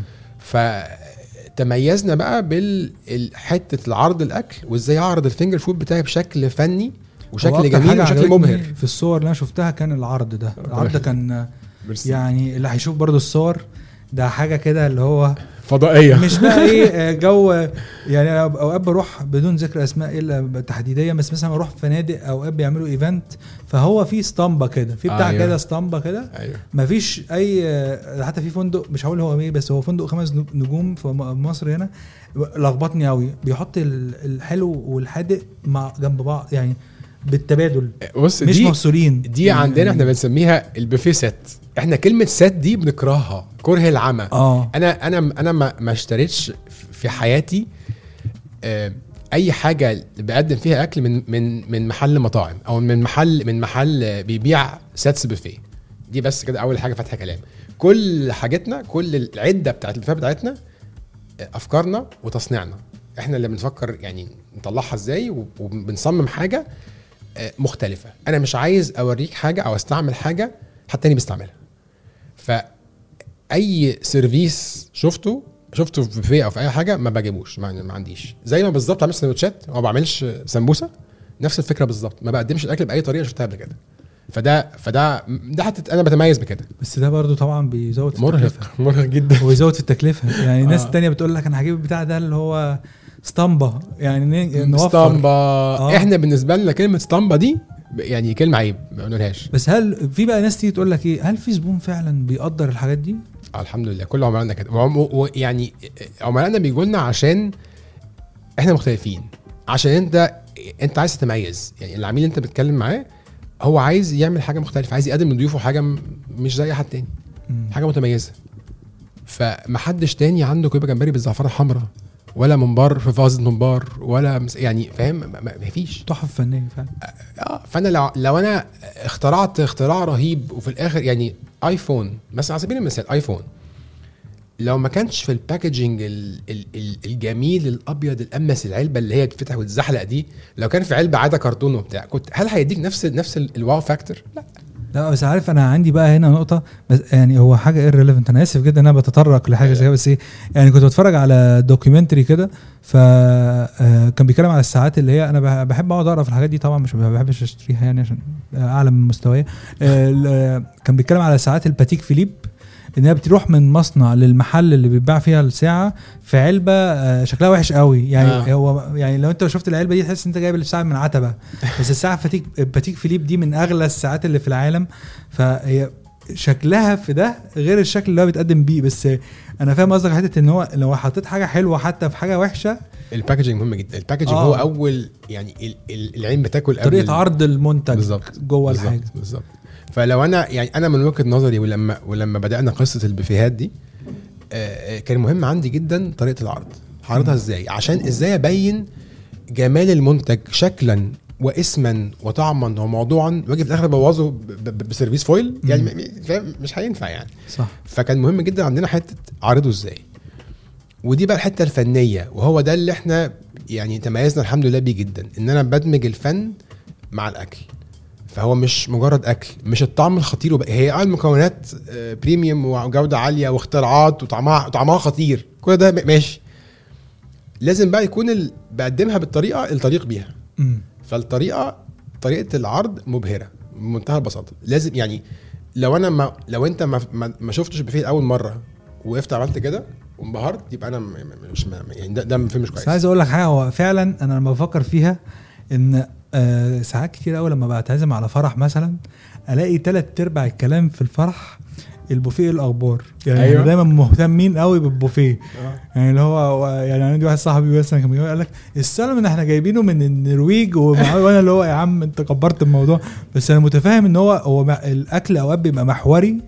فتميزنا بقى بالحته العرض الاكل وازاي اعرض الفينجر فود بتاعي بشكل فني وشكل جميل وشكل مبهر. في الصور اللي انا شفتها كان العرض ده العرض ده كان يعني اللي هيشوف برضو الصور ده حاجه كده اللي هو فضائيه، مش بقى ايه جو. يعني اوقات بروح بدون ذكر اسماء الا تحديديه، بس مثلا اروح فنادق اوقات بيعملوا ايفنت، فهو في اسطمبه كده، في بتاع أيوة. كده اسطمبه كده. أيوة. مفيش اي حتى في فندق مش هقول هو ايه، بس هو فندق خمس نجوم في مصر هنا لخبطني قوي، بيحط الحلو والحادق مع جنب بعض يعني بالتبادل. بص مش دي مفصولين. دي يعني عندنا احنا بنسميها البوفيه سيت. احنا كلمه سيت دي بنكرهها كره العمى. اه انا انا انا ما, ما اشتريتش في حياتي اه اي حاجه بقدم فيها اكل من من من محل مطاعم او من محل من محل بيبيع سيتس بوفيه. دي بس كده اول حاجه فتح كلام. كل حاجتنا، كل العده بتاعت البوفيه بتاعتنا افكارنا وتصنيعنا، احنا اللي بنفكر يعني نطلعها ازاي، وبنصمم حاجه مختلفه. انا مش عايز اوريك حاجه او استعمل حاجه حتى تاني بيستعملها. فاي سيرفيس شفته شفته في بوفيه او في اي حاجه ما بجيبوش، ما عنديش. زي ما بالظبط عملت سندوتشات وما بعملش سمبوسه، نفس الفكره بالظبط، ما بقدمش الاكل باي طريقه شفتها قبل كده. فده فده ده حتى انا بتميز بكده. بس ده برضو طبعا بيزود مرهق مرهق جدا ويزود في التكلفه. يعني ناس آه. تانية بتقول لك انا هجيب البتاع ده اللي هو اسطمبه، يعني نوفر اسطمبه. آه. احنا بالنسبه لنا كلمه اسطمبه دي يعني كلمه عيب ما بنقولهاش. بس هل في بقى ناس تيجي تقول لك ايه، هل في زبون فعلا بيقدر الحاجات دي؟ آه الحمد لله كل عملائنا كده، ويعني عملائنا بيجوا لنا عشان احنا مختلفين، عشان انت انت عايز تتميز. يعني العميل اللي انت بتتكلم معاه هو عايز يعمل حاجه مختلفه، عايز يقدم لضيوفه حاجه مش زي حد تاني، حاجه متميزه. فمحدش تاني عنده كوبا جمبري بالزعفران الحمراء، ولا منبار في فازة منبار، ولا يعني فاهم، ما فيش تحف فنيه فعلا. اه فانا لو, لو انا اخترعت اختراع رهيب وفي الاخر يعني ايفون مثلا على سبيل المثال، ايفون لو ما كانش في الباكجينج الجميل الابيض الامس، العلبه اللي هي بتفتح وتزحلق دي، لو كان في علبه عاده كرتون وبتاع، كنت هل هيديك نفس نفس الواو فاكتور؟ لا لا. بس عارف انا عندي بقى هنا نقطه، بس يعني هو حاجه irrelevant، انا اسف جدا انا بتطرق لحاجه زي كده، بس ايه يعني كنت بتفرج على دوكيومنتري كده، فكان بيتكلم على الساعات اللي هي انا بحب اقعد اقرا في الحاجات دي، طبعا مش بحبش اشتريها يعني عشان اعلى من مستواي. كان بيتكلم على ساعات الباتيك فيليب، انها بتروح من مصنع للمحل اللي بيباع فيها الساعه في علبه شكلها وحش قوي يعني. آه. هو يعني لو انت شفت العلبه دي تحس انت جايب الساعه من عتبه، بس الساعه باتيك باتيك فيليب دي من اغلى الساعات اللي في العالم، فهي شكلها في ده غير الشكل اللي هو بيتقدم بيه. بس انا فاهم قصدك حته ان هو لو حطيت حاجه حلوه حتى في حاجه وحشه. الباكجينج مهم جدا. الباكجينج آه. هو اول يعني العين بتاكل قبل طريقه عرض المنتج جوه الحاجه بالظبط. فلو انا يعني انا من وجهه نظري ولما ولما بدانا قصه البوفيهات دي آه كان مهم عندي جدا طريقه العرض، هعرضها ازاي عشان ازاي ابين جمال المنتج شكلا واسما وطعما وموضوعا، واجي في الاخر بوظه بسيرفيس فويل يعني فاهم، مش هينفع يعني. صح. فكان مهم جدا عندنا حته عرضه ازاي، ودي بقى الحته الفنيه، وهو ده اللي احنا يعني تميزنا الحمد لله بيه جدا، ان انا بدمج الفن مع الاكل. فهو مش مجرد اكل، مش الطعم الخطير وبقى، هي المكونات بريميوم وجوده عاليه واختراعات وطعمها طعمها خطير، كل ده ماشي، لازم بقى يكون ال... بقدمها بالطريقه الطريق بيها. م. فالطريقه طريقه العرض مبهره بمنتهى البساطه. لازم يعني لو انا ما لو انت ما ما, ما شفتش بوفيه اول مره وقفت عملت كده وانبهرت يبقى انا مش ما يعني ده ده فيلم مش كويس. عايز اقول لك حاجه، هو فعلا انا لما بفكر فيها ان آه ساعات كتير قوي لما بعتزم على فرح مثلا الاقي تلات ارباع الكلام في الفرح البوفيه الاخبار يعني. أيوة. دايما مهتمين قوي بالبوفيه آه. يعني اللي هو يعني عندي واحد صاحبي مثلا كان قال لك السلم ان احنا جايبينه من النرويج وانا اللي هو يا عم انت كبرت الموضوع. بس انا متفاهم ان هو هو الاكل اوقات بيبقى محوري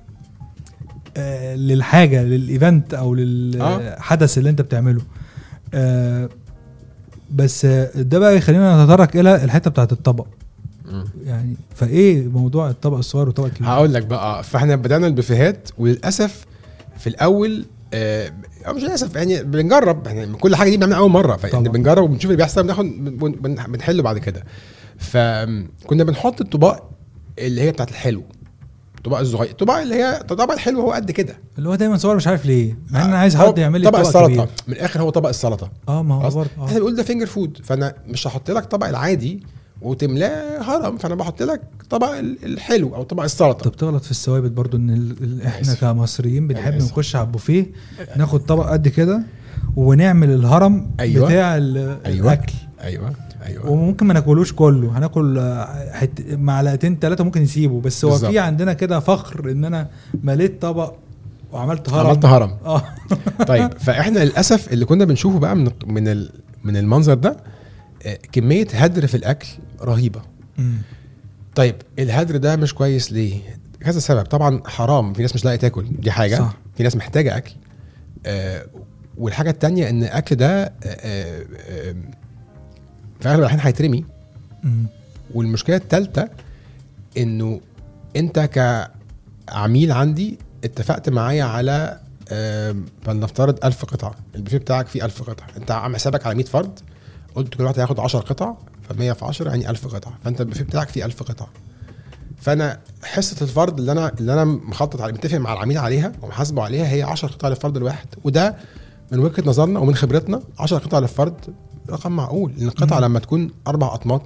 آه للحاجه للايفنت او للحدث اللي انت بتعمله آه بس ده بقى يخلينا نتطرق الى الحته بتاعه الطبق يعني. فايه موضوع الطبق الصغير والطبق الكبير؟ هقول لك بقى. فاحنا بدانا البوفيهات وللاسف في الاول آه مش للاسف يعني بنجرب يعني كل حاجه دي بنعملها اول مره فيعني بنجرب وبنشوف اللي بيحصل بناخد بنحله بعد كده. فكنا بنحط الطبق اللي هي بتاعت الحلو الطبق الصغير الطبق اللي هي طبق الحلو هو قد كده اللي هو دايما صور مش عارف ليه مع ان انا عايز حد يعمل لي طبق السلطه من الاخر. هو طبق السلطه اه ما هو برضه احنا بنقول ده فينجر فود. فانا مش هحط لك طبق العادي وتملاه هرم. فانا بحط لك طبق الحلو او طبق السلطه. طب بتغلط في الثوابت برضو ان ال... احنا كمصريين بنحب نخش على البوفيه ناخد طبق قد كده ونعمل الهرم أيوة. بتاع ال... أيوة. الاكل ايوه ايوه وممكن ما ناكلوش كله هناكل حت... معلقتين ثلاثه ممكن نسيبه. بس هو في عندنا كده فخر ان انا مليت طبق وعملت هرم عملت هرم اه طيب فاحنا للاسف اللي كنا بنشوفه بقى من من ال... من المنظر ده كميه هدر في الاكل رهيبه. مم. طيب الهدر ده مش كويس ليه؟ كذا سبب. طبعا حرام في ناس مش لاقي تاكل دي حاجه صح. في ناس محتاجه اكل آه والحاجه التانية ان الاكل ده آه آه في اغلب الاحيان هيترمي. والمشكله الثالثه انه انت كعميل عندي اتفقت معايا على آه فلنفترض ألف قطعه. البوفيه بتاعك فيه ألف قطعه انت عامل حسابك على مية فرد قلت كل واحد هياخد عشر قطع فمية في عشرة يعني ألف قطعه. فانت البوفيه بتاعك فيه ألف قطعه. فانا حصه الفرد اللي انا اللي انا مخطط على متفق مع العميل عليها ومحاسبه عليها هي عشر قطع للفرد الواحد. وده من وجهه نظرنا ومن خبرتنا عشر قطع للفرد رقم معقول. لان القطعه لما تكون اربع اطماط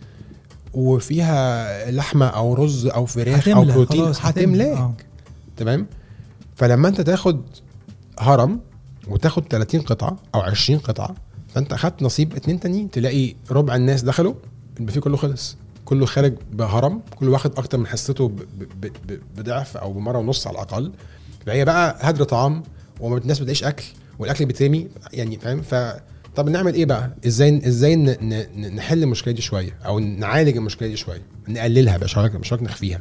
وفيها لحمه او رز او فراخ او بروتين هتملاك تمام. فلما انت تاخد هرم وتاخد ثلاثين قطعه او عشرين قطعه فانت اخدت نصيب اتنين تانيين. تلاقي ربع الناس دخلوا البوفيه كله خلص كله خارج بهرم كله واخد اكتر من حصته بضعف او بمره ونص على الاقل. فهي بقى هدر طعام والناس ما بتلاقيش اكل والاكل بيترمي يعني فاهم. ف طب نعمل ايه بقى؟ ازاي ازاي نحل المشكله دي شويه او نعالج المشكله دي شويه نقللها مش مش نخفيها.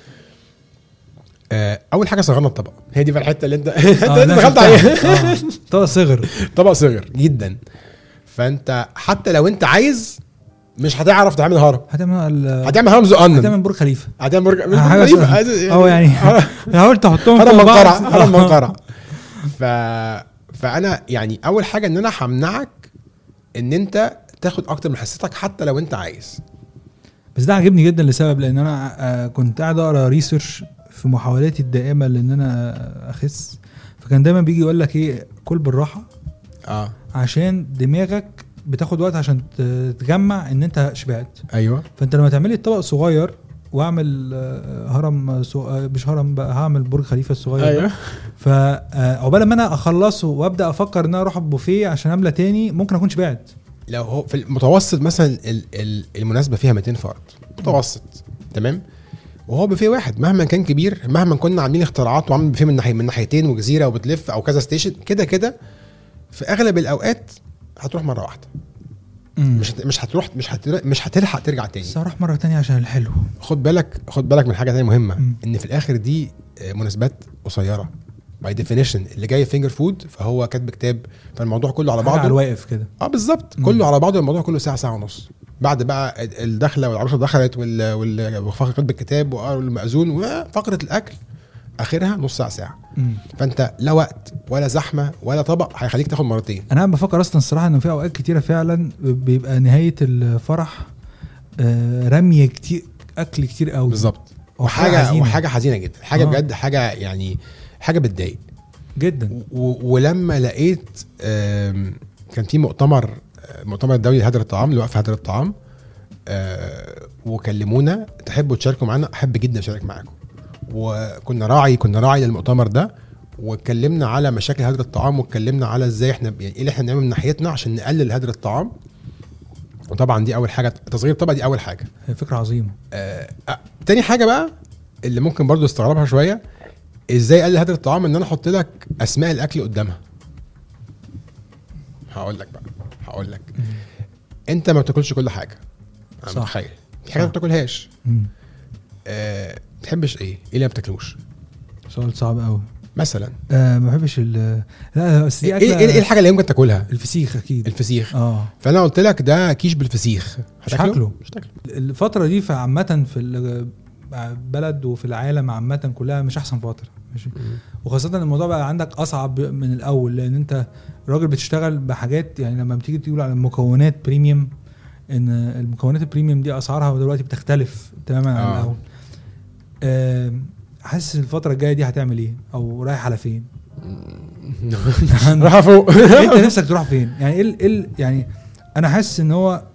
اول حاجه صغرنا الطبق. هي دي بقى الحته اللي انت انت دخلت عليها. طبق صغر طبق صغر جدا. فانت حتى لو انت عايز مش هتعرف تعمل هرم. هتعمل هتعمل هرم زقنن. هتعمل برج خليفه. هتعمل برج خليفه اه يعني حاولت احطهم هرم منقرع هرم منقرع. ف فانا يعني اول حاجه ان انا همنعك ان انت تاخد اكتر من حصتك حتى لو انت عايز. بس ده عجبني جدا لسبب لان انا كنت قاعد اقرا ريسيرش في محاولاتي الدائمه لان انا اخس. فكان دايما بيجي يقول لك ايه كل بالراحه اه عشان دماغك بتاخد وقت عشان تجمع ان انت شبعت. ايوه. فانت لما تعملي الطبق صغير واعمل هرم سو... مش هرم بقى هعمل برج خليفه الصغير. ايوه. فعقبال ما انا اخلصه وابدا افكر ان انا اروح البوفيه عشان املى تاني ممكن اكون شبعت. لو هو في المتوسط مثلا المناسبه فيها مئتين فرد متوسط تمام. وهو بوفيه واحد مهما كان كبير مهما كنا عاملين اختراعات وعاملين بوفيه من ناحيه من ناحيتين وجزيره وبتلف او كذا ستيشن كده كده في اغلب الاوقات هتروح مره واحده. مم. مش هت... مش هتروح مش هت... مش هتلحق ترجع تاني. بس هروح مره تانية عشان الحلو. خد بالك خد بالك من حاجه تانية مهمه. مم. ان في الاخر دي مناسبات قصيره باي ديفينيشن. اللي جاي فينجر فود فهو كاتب كتاب فالموضوع كله على بعضه على الواقف كده. اه بالظبط كله على بعضه. الموضوع كله ساعه ساعه ونص. بعد بقى الدخله والعروسه دخلت وال وال وفقره كتب الكتاب والمأذون وفقره الاكل اخرها نص ساعه ساعه. مم. فانت لا وقت ولا زحمه ولا طبق هيخليك تاخد مرتين. انا بفكر اصلا الصراحه انه في اوقات كتيره فعلا بيبقى نهايه الفرح آه رمي كتير اكل كتير قوي. بالظبط. وحاجه حزينة. وحاجه حزينه جدا. حاجه آه. بجد حاجه يعني حاجه بتضايق جدا. ولما لقيت كان في مؤتمر مؤتمر الدولي لهدر الطعام اللي وقف هدر الطعام وكلمونا تحبوا تشاركوا معنا، احب جدا اشارك معاكم. وكنا راعي كنا راعي للمؤتمر ده، واتكلمنا على مشاكل هدر الطعام، واتكلمنا على ازاي احنا يعني ايه اللي احنا بنعمل من ناحيتنا عشان نقلل هدر الطعام. وطبعا دي اول حاجه، تصغير طبعا دي اول حاجه، هي فكره عظيمه. آه آه تاني حاجه بقى اللي ممكن برضو استغربها شويه، ازاي اقلل هدر الطعام؟ ان انا احط لك اسماء الاكل قدامها. هقول لك بقى هقول لك انت ما بتاكلش كل حاجه، انا متخيل في حاجه ما بتاكلهاش. آه بتحبش ايه؟ ايه اللي ما بتاكلوش؟ سؤال صعب قوي. مثلا آه ما بحبش ال لا بس دي ايه ايه الحاجه اللي ممكن تاكلها؟ الفسيخ اكيد. الفسيخ اه فانا قلت لك ده كيش بالفسيخ، مش هاكله مش هاكله. الفتره دي في عامه في البلد وفي العالم عامه كلها مش احسن فتره، ماشي. وخاصه الموضوع بقى عندك اصعب من الاول، لان انت راجل بتشتغل بحاجات يعني لما بتيجي تقول على المكونات بريميوم، ان المكونات البريميوم دي اسعارها دلوقتي بتختلف تماما عن آه. الاول. آه حاسس الفتره الجايه دي هتعمل ايه او رايح على فين؟ رايح فوق. انت نفسك تروح فين يعني؟ ايه ال يعني انا حاسس ان هو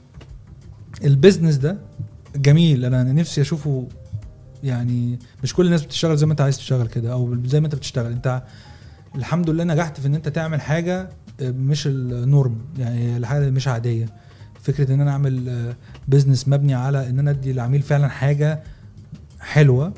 البيزنس ده جميل، انا نفسي اشوفه. يعني مش كل الناس بتشتغل زي ما انت عايز تشتغل كده او زي ما انت بتشتغل. انت الحمد لله نجحت في ان انت تعمل حاجه مش النورم، يعني الحاجه مش عاديه. فكره ان انا اعمل بيزنس مبني على ان انا ادي العميل فعلا حاجه حلوه،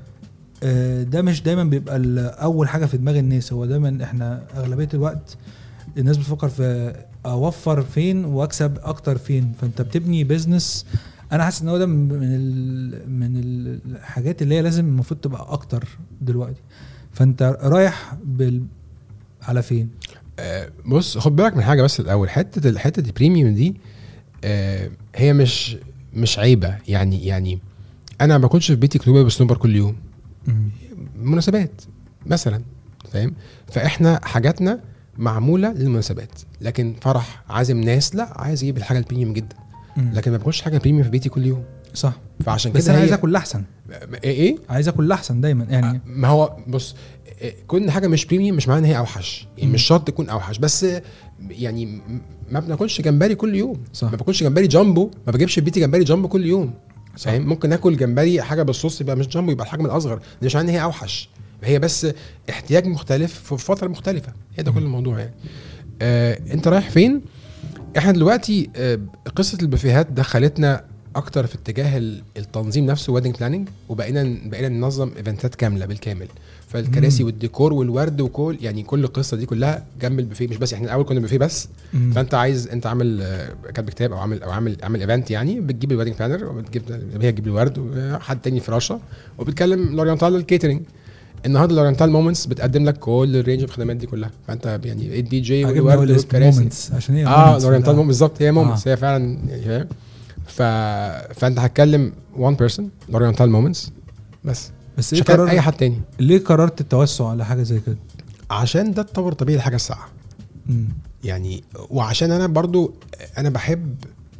ده مش دايما بيبقى اول حاجه في دماغ الناس. هو دايما احنا اغلبيه الوقت الناس بتفكر في اوفر فين واكسب اكتر فين. فانت بتبني بيزنس، انا حاسس ان هو ده من من الحاجات اللي هي لازم المفروض تبقى اكتر دلوقتي. فانت رايح بال على فين؟ آه بص خد بالك من حاجه بس الاول، حته الحته دي بريميوم دي آه هي مش مش عيبه. يعني يعني انا ما باكلش في بيتي كلوبه بسنوبر كل يوم، مناسبات مثلا، فاهم؟ فاحنا حاجاتنا معموله للمناسبات. لكن فرح عازم ناس، لا عايز اجيب الحاجه البريميوم جدا، لكن ما باكلش حاجه بريميوم في بيتي كل يوم. صح. فعشان كده انا عايز اكل احسن. ايه ايه عايز اكل احسن دايما يعني. ما هو بص، كل حاجه مش بريميوم مش معناها ان هي اوحش، يعني مش شرط تكون اوحش، بس يعني ما بناكلش جمبري كل يوم. صح. ما باكلش جمبري جامبو، ما بجيبش في بيتي جمبري جامبو كل يوم، فاهم؟ ممكن ناكل جمبري حاجه بالصوص يبقى مش جامبو، يبقى الحجم الاصغر، مش معناها ان هي اوحش، هي بس احتياج مختلف في فتره مختلفه. هي ده كل الموضوع يعني. آه انت رايح فين؟ احنا دلوقتي آه قصه البوفيهات دخلتنا اكتر في اتجاه التنظيم نفسه، ويدنج بلاننج، وبقينا بقينا ننظم ايفنتات كامله بالكامل. فالكراسي والديكور والورد وكل يعني كل القصه دي كلها جنب البوفيه. مش بس احنا الاول كنا بوفيه بس، مم. فانت عايز انت عامل كاتب كتاب او عامل او عامل عامل ايفنت، يعني بتجيب الويدنج بلانر وبتجيب هي تجيب الورد وحد تاني فراشه، وبتكلم لورينتال الكيترينج. النهارده لورينتال مومنتس بتقدم لك كل الرينج الخدمات دي كلها. فانت يعني الدي جي والورد والكراسي عشان هي اه لورينتال مومنتس بالظبط، هي مومنتس آه. هي فعلا يعني فاهم. ف... فانت هتكلم one person لورينتال مومنتس بس بس مش هتكلم اي حد تاني. ليه قررت التوسع على حاجه زي كده؟ عشان ده التطور الطبيعي لحاجه الساعه. امم يعني وعشان انا برضو انا بحب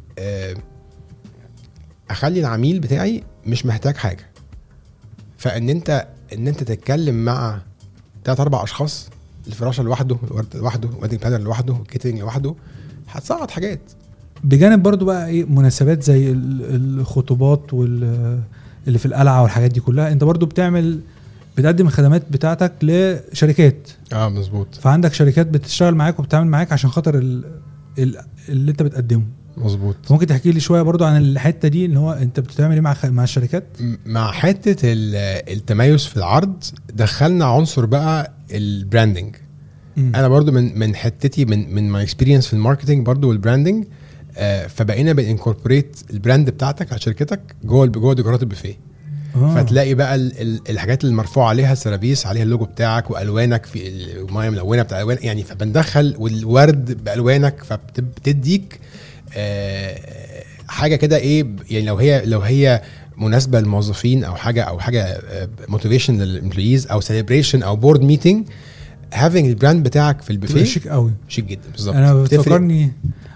اخلي العميل بتاعي مش محتاج حاجه. فان انت ان انت تتكلم مع ثلاث اربع اشخاص، الفراشه لوحده، الورد لوحده، ويدنج بلانر لوحده، الكيترينج لوحده، هتصعد حاجات. بجانب برضو بقى ايه مناسبات زي الخطوبات وال اللي في القلعه والحاجات دي كلها، انت برضو بتعمل بتقدم الخدمات بتاعتك لشركات. اه مظبوط. فعندك شركات بتشتغل معاك وبتعمل معاك عشان خاطر ال... ال... اللي انت بتقدمه. مظبوط. ممكن تحكي لي شويه برضو عن الحته دي اللي هو انت بتعمل ايه مع خ... مع الشركات؟ مع حته التميز في العرض دخلنا عنصر بقى البراندنج. م. انا برضو من من حتتي من من ماي اكسبيرينس في الماركتنج برضو والبراندنج، آه فبقينا بنكوربوريت البراند بتاعتك على شركتك جوه جوه ديكورات البوفيه. آه. فتلاقي بقى ال ال الحاجات اللي مرفوع عليها سيرابيس عليها اللوجو بتاعك والوانك في الميه ملونه بتاع الوان، يعني فبندخل والورد بالوانك، فبتديك آه حاجه كده ايه يعني لو هي لو هي مناسبه للموظفين او حاجه او حاجه موتيفيشن للامبلويز او سيلبريشن او بورد ميتنج، هافينج البراند بتاعك في البوفيه شيك قوي. شيك جدا بالظبط. انا بتفكرني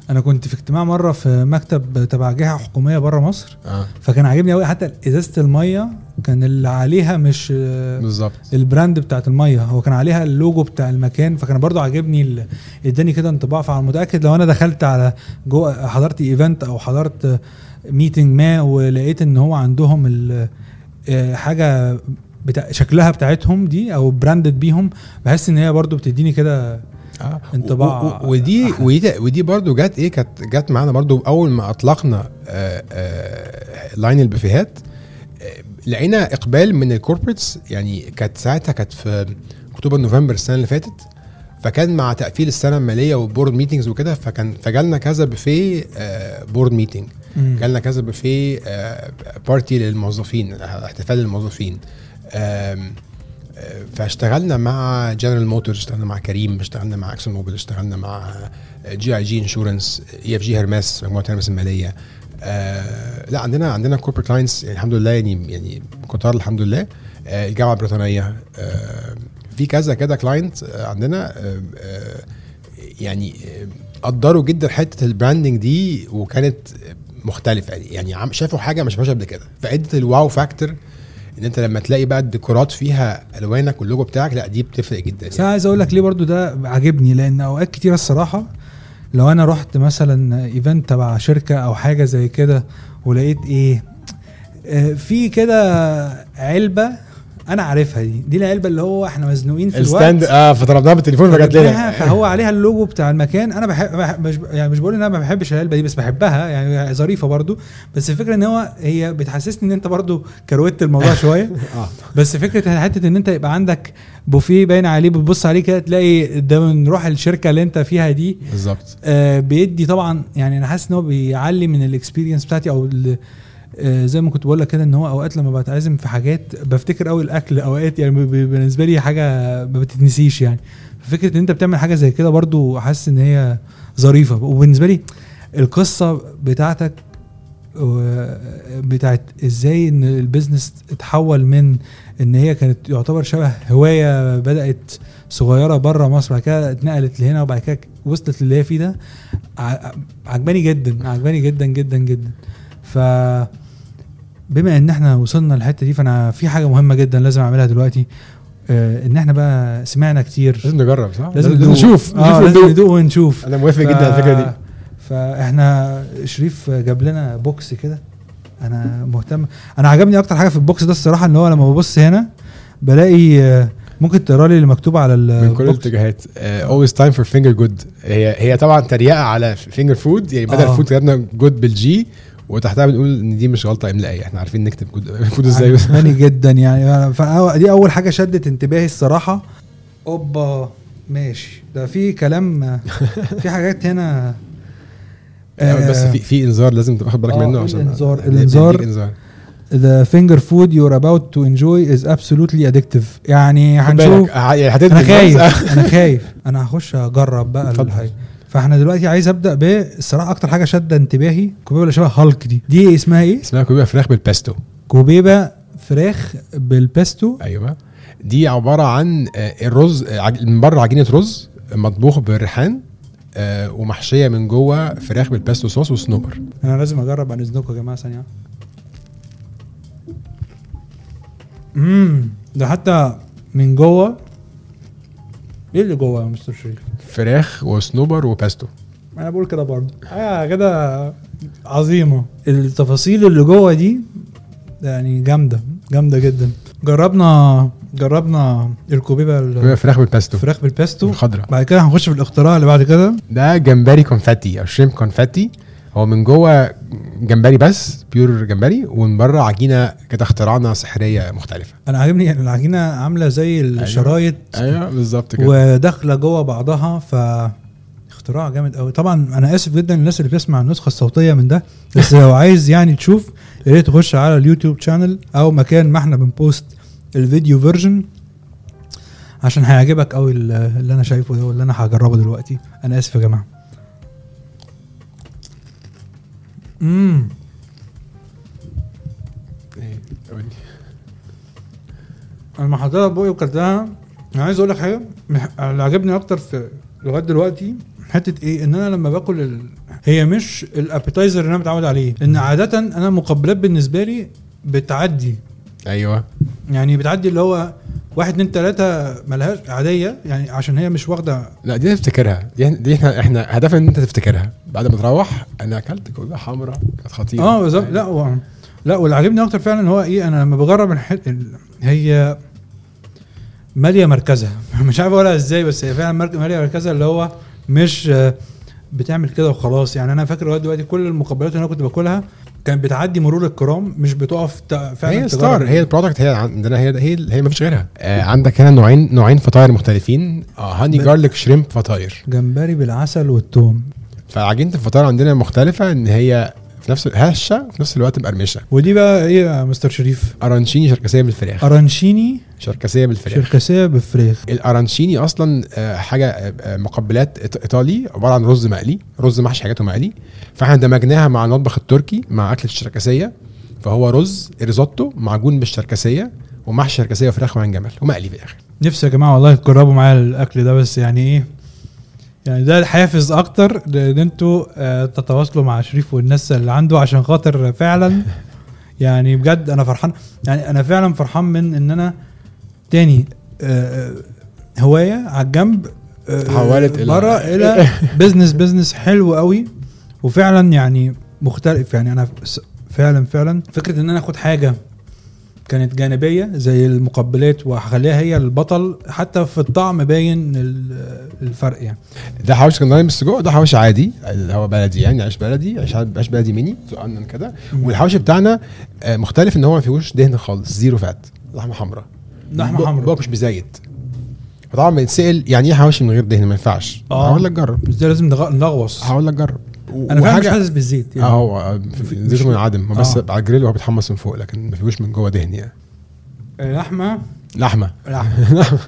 انا كنت في اجتماع مره في مكتب تبع جهه حكوميه بره مصر اه فكان عاجبني قوي حتى ازازه الميه كان اللي عليها مش بالظبط البراند بتاعت الميه هو كان عليها اللوجو بتاع المكان فكان برضو عاجبني ال- اداني كده انطباع. فعلى متاكد لو انا دخلت على جوه حضرت ايفنت او حضرت ميتنج ما ولقيت ان هو عندهم ال- آه، حاجه بتاع شكلها بتاعتهم دي او براندد بيهم بحس ان هي برضو بتديني كده آه. انطباع و- و- ودي أحلى. ودي ودي برضو جت ايه كانت جت معانا برضو اول ما اطلقنا آه آه لاين البوفيهات آه لقينا اقبال من الكوربريتس. يعني كانت ساعتها كانت في اكتوبر نوفمبر السنه اللي فاتت فكان مع تقفيل السنه الماليه وبورد ميتنجز وكده فكان فجالنا كذا بوفيه آه بورد ميتنج مم. جالنا كذا بوفيه آه بارتي للموظفين احتفال للموظفين. آم، آه، فاشتغلنا مع جنرال موتورز اشتغلنا مع كريم اشتغلنا مع اكسون موبيل اشتغلنا مع جي اي جي انشورنس اي اف جي هرماس مجموعه هرماس الماليه. آه لا عندنا عندنا كوربريت كلاينتس يعني الحمد لله يعني يعني كتار الحمد لله. آه الجامعه البريطانيه آه في كذا كده كلاينت آه عندنا آه آه يعني آه قدروا جدا حته البراندنج دي وكانت مختلفه يعني عم شافوا حاجه ما شافوهاش قبل كده فادت الواو فاكتور ان انت لما تلاقي بقى الديكورات فيها الوانك واللوجو بتاعك لا دي بتفرق جدا. بس انا عايز اقول لك ليه برضو ده عاجبني لان اوقات كتير الصراحه لو انا رحت مثلا ايفنت تبع شركه او حاجه زي كده ولقيت ايه آه، في كده علبه انا عارفها دي دي العلبه اللي هو احنا مزنوقين في الستاند الوقت اه فضربناها بالتليفون فجت فجبناها، لنا فهو عليها اللوجو بتاع المكان. انا بحب بحب- مش يعني مش بقول ان انا ما بحبش العلبه دي بس بحبها يعني ظريفه برضو. بس الفكره ان هو هي بتحسسني ان انت برضو كروت الموضوع شويه. اه بس فكره حته ان انت يبقى عندك بوفيه باين عليه بتبص عليه كده تلاقي ده من روح الشركه اللي انت فيها دي بالظبط. آه بيدي طبعا يعني انا حاسس ان هو بيعلي من الاكسبيرينس بتاعتي او آه زي ما كنت بقول لك كده ان هو اوقات لما بتعزم في حاجات بفتكر قوي الاكل اوقات يعني ب- بالنسبه لي حاجه ما بتتنسيش يعني. فكره ان انت بتعمل حاجه زي كده برضو حاسس ان هي ظريفه. وبالنسبه لي القصه بتاعتك و- بتاعت ازاي ان البيزنس اتحول من ان هي كانت يعتبر شبه هوايه بدات صغيره بره مصر بعد كده اتنقلت لهنا وبعد كده وصلت للي هي فيه ده ع- عجباني جدا عجباني جدا جدا جدا. ف بما ان احنا وصلنا للحته دي فانا في حاجه مهمه جدا لازم اعملها دلوقتي. آه ان احنا بقى سمعنا كتير لازم نجرب صح لازم, لازم نشوف اه نشوف لازم ندوق ونشوف. انا موافق ف... جدا على الفكره دي. فاحنا شريف جاب لنا بوكس كده انا مهتم. انا عجبني اكتر حاجه في البوكس ده الصراحه ان هو لما ببص هنا بلاقي آه، ممكن تقرا لي اللي مكتوب على من كل البوكس. الاتجاهات uh, always time for finger good. هي هي طبعا تريقه على finger food يعني بدل آه. فود كتبنا جود بالجي وتحتها بنقول ان دي مش غلطه املائيه احنا عارفين نكتب فود ازاي. عجباني جدا يعني فأنا- دي اول حاجه شدت انتباهي الصراحه. اوبا ماشي ده في كلام في حاجات هنا بس في في انذار لازم تاخد بالك آه، منه إيه عشان الإنذار؟ يعني الإنذار. بيديك انذار. the finger food you're about to enjoy is absolutely addictive. يعني خد هنشوف. بالك، ه- يعني هتدي انا خايف الناس. انا خايف انا هخش اجرب بقى اتفضل. الحاجه. فاحنا دلوقتي عايز ابدا بالصراحه اكتر حاجه شد انتباهي كوبيبه اللي شبه هالك دي دي اسمها ايه؟ اسمها كوبيبه فراخ بالبيستو. كوبيبه فراخ بالبيستو. ايوه دي عباره عن آه، الرز آه، عج- من بره عجينه رز مطبوخ بالريحان آه، ومحشيه من جوه فراخ بالبيستو صوص وصنوبر. انا لازم اجرب عن اذنكم يا جماعه ثانيه. امم ده حتى من جوه ايه اللي جوه يا مستر شريف؟ فراخ وصنوبر وبيستو. انا بقول كده برضه اه كده عظيمه. التفاصيل اللي جوه دي يعني جامده جامده جدا. جربنا جربنا الكوبيبه كوبيبه فراخ بالبيستو الفراخ بالبيستو الخضراء. بعد كده هنخش في الاختراع اللي بعد كده. ده جمبري كونفاتي او شريمب كونفاتي. هو من جوه جمبري بس بيور جمبري ومن بره عجينه كده اختراعنا سحريه مختلفه. انا عاجبني العجينه عامله زي الشرايط ايوه بالظبط كده وداخله جوه بعضها. ف اختراع جامد قوي. طبعا انا اسف جدا للناس اللي بتسمع النسخه الصوتيه من ده بس لو عايز يعني تشوف يا ريت تخش على اليوتيوب شانل او مكان ما احنا بنبوست الفيديو فيرجن عشان هيعجبك قوي اللي انا شايفه ده واللي انا هجربه دلوقتي. انا اسف يا جماعه. امم ايه قول لي. انا ما حطيتها بقى وكلتها. انا عايز اقول لك حاجه مح- اللي عجبني اكتر في لغايه دلوقتي حته ايه ان انا لما باكل ال... هي مش الابيتايزر اللي انا متعود عليه. ان عاده انا المقبلات بالنسبه لي بتعدي ايوه يعني بتعدي اللي هو واحد اتنين تلاتة ملهاش عادية يعني عشان هي مش واخدة. لا دي تفتكرها دي, دي احنا احنا هدفنا ان انت تفتكرها بعد ما تروح انا اكلت كوبايه حمراء كانت خطيره. اه بالظبط. لا هو لا واللي عجبني اكتر فعلا هو ايه انا لما بجرب الحل... هي ماليه مركزها مش عارف اقولها ازاي بس هي فعلا ماليه مركزها اللي هو مش بتعمل كده وخلاص. يعني انا فاكر لغايه دلوقتي كل المقبلات اللي انا كنت باكلها كانت بتعدي مرور الكرام مش بتقف فعلا. هي ستار هي البرودكت هي عندنا هي هي, هي ما فيش غيرها. آه عندك هنا نوعين نوعين فطاير مختلفين آه هاني جارليك شريمب فطاير جمبري بالعسل والثوم. فعجينه الفطاير عندنا مختلفه ان هي في نفس هشه في نفس الوقت مقرمشه. ودي بقى ايه يا مستر شريف؟ ارانشيني شركسيه بالفراخ. ارانشيني شركسيه بالفراخ. شركسيه بالفراخ. الارانشيني اصلا حاجه مقبلات ايطالي عباره عن رز مقلي رز محشي حاجاته مقلي فاحنا دمجناها مع المطبخ التركي مع اكله الشركسيه فهو رز ريزوتو معجون بالشركسيه ومحشي شركسيه وفراخ وعين جمل ومقلي في الاخر. نفسي يا جماعه والله تجربوا معايا الاكل ده بس يعني ايه يعني ده الحافز اكتر ان انتوا آه تتواصلوا مع شريف والناس اللي عنده عشان خاطر فعلا يعني بجد انا فرحان. يعني انا فعلا فرحان من ان انا تاني آه هوايه على الجنب تحولت آه بره الى بزنس بزنس حلو قوي وفعلا يعني مختلف. يعني انا فعلا فعلا فكره ان انا اخد حاجه كانت جانبيه زي المقبلات وهخليها هي البطل حتى في الطعم باين الفرق. يعني ده حواوشي اسكندراني بالسجق ده حواوشي عادي اللي هو بلدي يعني عيش بلدي عيش عيش بلدي ميني سقنا كده. والحواوشي بتاعنا مختلف ان هو ما فيهوش دهن خالص زيرو فات لحمه حمراء لحمه حمراء بقى مش بزيت. طبعا بيتسال يعني ايه حواوشي من غير دهن ما ينفعش. هقول لك جرب بس ده لازم نغوص. هقول لك جرب انا فعلا مش حاسس بالزيت يعني. اه زيت منعدم بس آه. على الجريل وهو بيتحمص من فوق لكن ما فيهوش من جوه دهن يعني. لحمه لحمه لحمه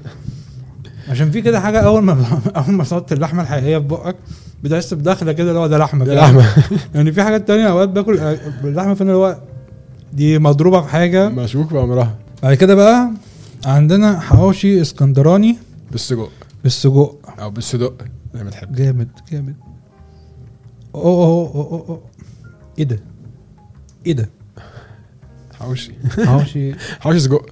عشان في كده حاجه اول ما اول ما صوت اللحمه الحقيقيه في بقك بتحس بداخله كده اللي هو ده لحمه ده لحمه يعني في حاجات تانية اوقات باكل اللحمه فين اللي هو دي مضروبه في حاجه مشوك بامرها. بعد كده بقى عندنا حواوشي اسكندراني بالسجق بالسجق او بالصدق زي ما تحب. جامد جامد. اوه اوه اوه اوه ايه ده ايه ده حواوشي حواوشي حواوشي سجق.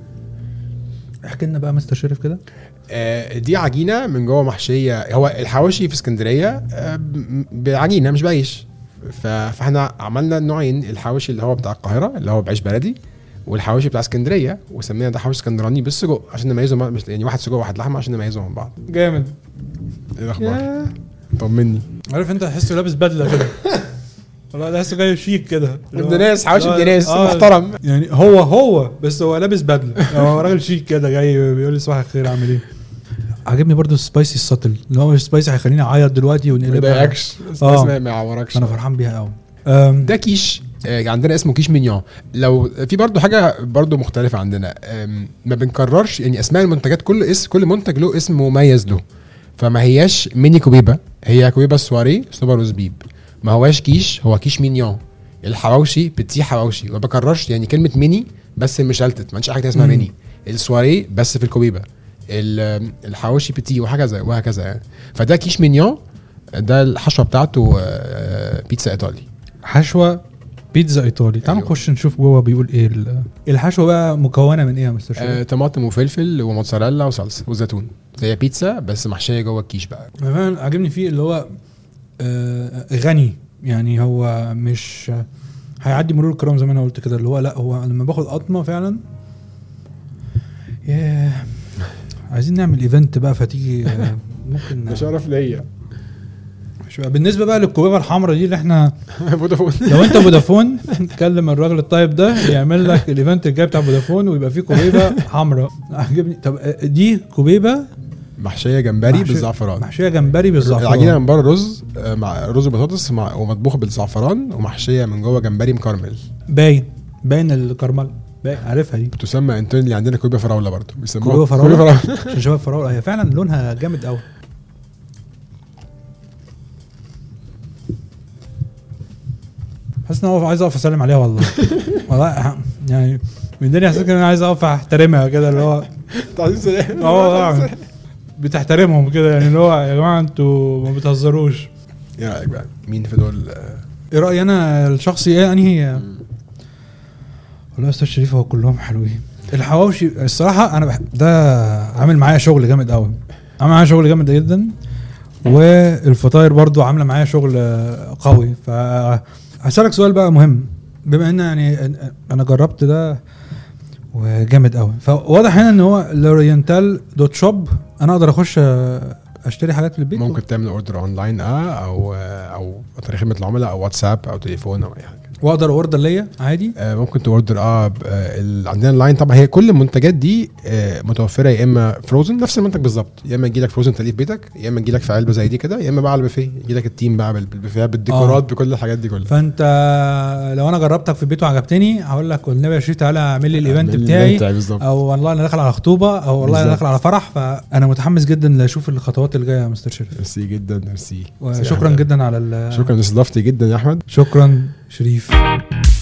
احكي لنا بقى مستر شريف كده. آه دي عجينه من جوه محشيه. هو الحواوشي في اسكندريه آه بعجينه مش بعيش فاحنا عملنا نوعين الحواوشي اللي هو بتاع القاهره اللي هو بعيش بلدي والحواوشي بتاع اسكندريه وسمينا ده حواوشي اسكندراني بالسجق عشان نميزهم يعني واحد سجق وواحد لحمه عشان نميزهم من بعض. جامد. ايه الاخبار؟ طمني. عارف انت تحسه لابس بدله كده والله تحسه جاي شيك كده ابن ناس حواوشي ابن ناس محترم يعني هو هو بس هو لابس بدله هو راجل شيك كده جاي بيقول لي صباح الخير اعمل ايه. عجبني برضو السبايسي الساتل اللي هو السبايسي هيخليني اعيط دلوقتي ونقلبها. ما يضايقكش ما ما يعوركش. انا فرحان بيها قوي. ده كيش عندنا اسمه كيش مينيون. لو في برضو حاجه برضو مختلفه عندنا ما بنكررش يعني اسماء المنتجات كل اسم كل منتج له اسم مميز له فما هياش ميني كوبيبه هي كوبيبه سواري سوبر وزبيب ما هواش كيش هو كيش مينيون. الحواوشي بتي حواوشي وما بكررش يعني كلمه ميني بس مشلتت ما عندش حاجه اسمها ميني. السواري بس في الكوبيبه الحواوشي بتي وهكذا وهكذا يعني. فده كيش مينيون ده الحشوه بتاعته بيتزا ايطالي حشوه بيتزا ايطالي. تعال نخش نشوف جوه بيقول ايه الحشوه بقى مكونه من ايه يا مستر شريف؟ آه، طماطم وفلفل وموتزاريلا وصلصه وزيتون زي بيتزا بس محشيه جوه الكيش بقى. فعلا عجبني فيه اللي هو آه غني يعني هو مش هيعدي مرور الكرام زي ما انا قلت كده اللي هو لا هو لما باخد قطمه فعلا ياه عايزين نعمل ايفنت بقى فتيجي ممكن ده شرف ليا. بالنسبه بقى للكوبيبه الحمراء دي اللي احنا فودافون لو انت فودافون تكلم الراجل الطيب ده يعمل لك الايفنت الجاي بتاع فودافون ويبقى فيه كوبيبه حمراء. عجبني. طب دي كوبيبه محشيه جمبري بالزعفران. محشيه جمبري بالزعفران. العجينه من بره رز مع رز وبطاطس مع ومطبوخه بالزعفران ومحشيه من جوه جمبري مكرمل. باين باين الكرمل باين عارفها دي بتسمى انتون اللي عندنا كوبيبه فراوله برضه بيسموها كوبيبه فراوله عشان شباب فراوله هي فعلا لونها جامد قوي. حاسس ان هو عايز اقف اسلم عليها والله والله يعني من الدنيا حاسس ان انا عايز اقف احترمها كده اللي هو تعظيم سلام اه بتحترمهم كده يعني اللي هو يا جماعه انتوا ما بتهزروش. ايه رايك بقى مين في دول؟ ايه رايي انا الشخصي ايه انهي؟ والله استاذ شريف هو كلهم حلوين. الحواوشي الصراحه انا بحب ده، عامل معايا شغل جامد قوي، عامل معايا شغل جامد جدا. والفطاير برضو عامله معايا شغل قوي. فهسألك سؤال بقى مهم، بما ان يعني انا جربت ده وجامد قوي، فواضح هنا ان هو لورينتال دوت شوب انا اقدر اخش اشتري حاجات في البيت. ممكن تعمل اوردر اونلاين اه او او طريق خدمه العملاء او واتساب او تليفون او اي حاجه، واقدر اوردر ليا عادي. آه ممكن توردر اه, آه عندنا اللاين طبعا. هي كل المنتجات دي آه متوفره، يا اما فروزن نفس المنتج بالظبط، يا اما يجي لك فروزن تليف بيتك، يا اما يجي لك في علبه زي دي كده، يا اما بقى على البوفيه يجي لك التيم بقى بالبوفيه بالديكورات آه. بكل الحاجات دي كلها. فانت لو انا جربتك في البيت وعجبتني هقول لك والنبي يا شريف تعالى اعمل لي الايفنت بتاعي، او والله انا داخل على خطوبه، او والله انا داخل على فرح. فانا متحمس جدا لاشوف الخطوات اللي جايه يا مستر شريف. ميرسي جدا. ميرسي شكرا جدا على شكرا لاستضافتي جدا يا احمد. شكرا شريف.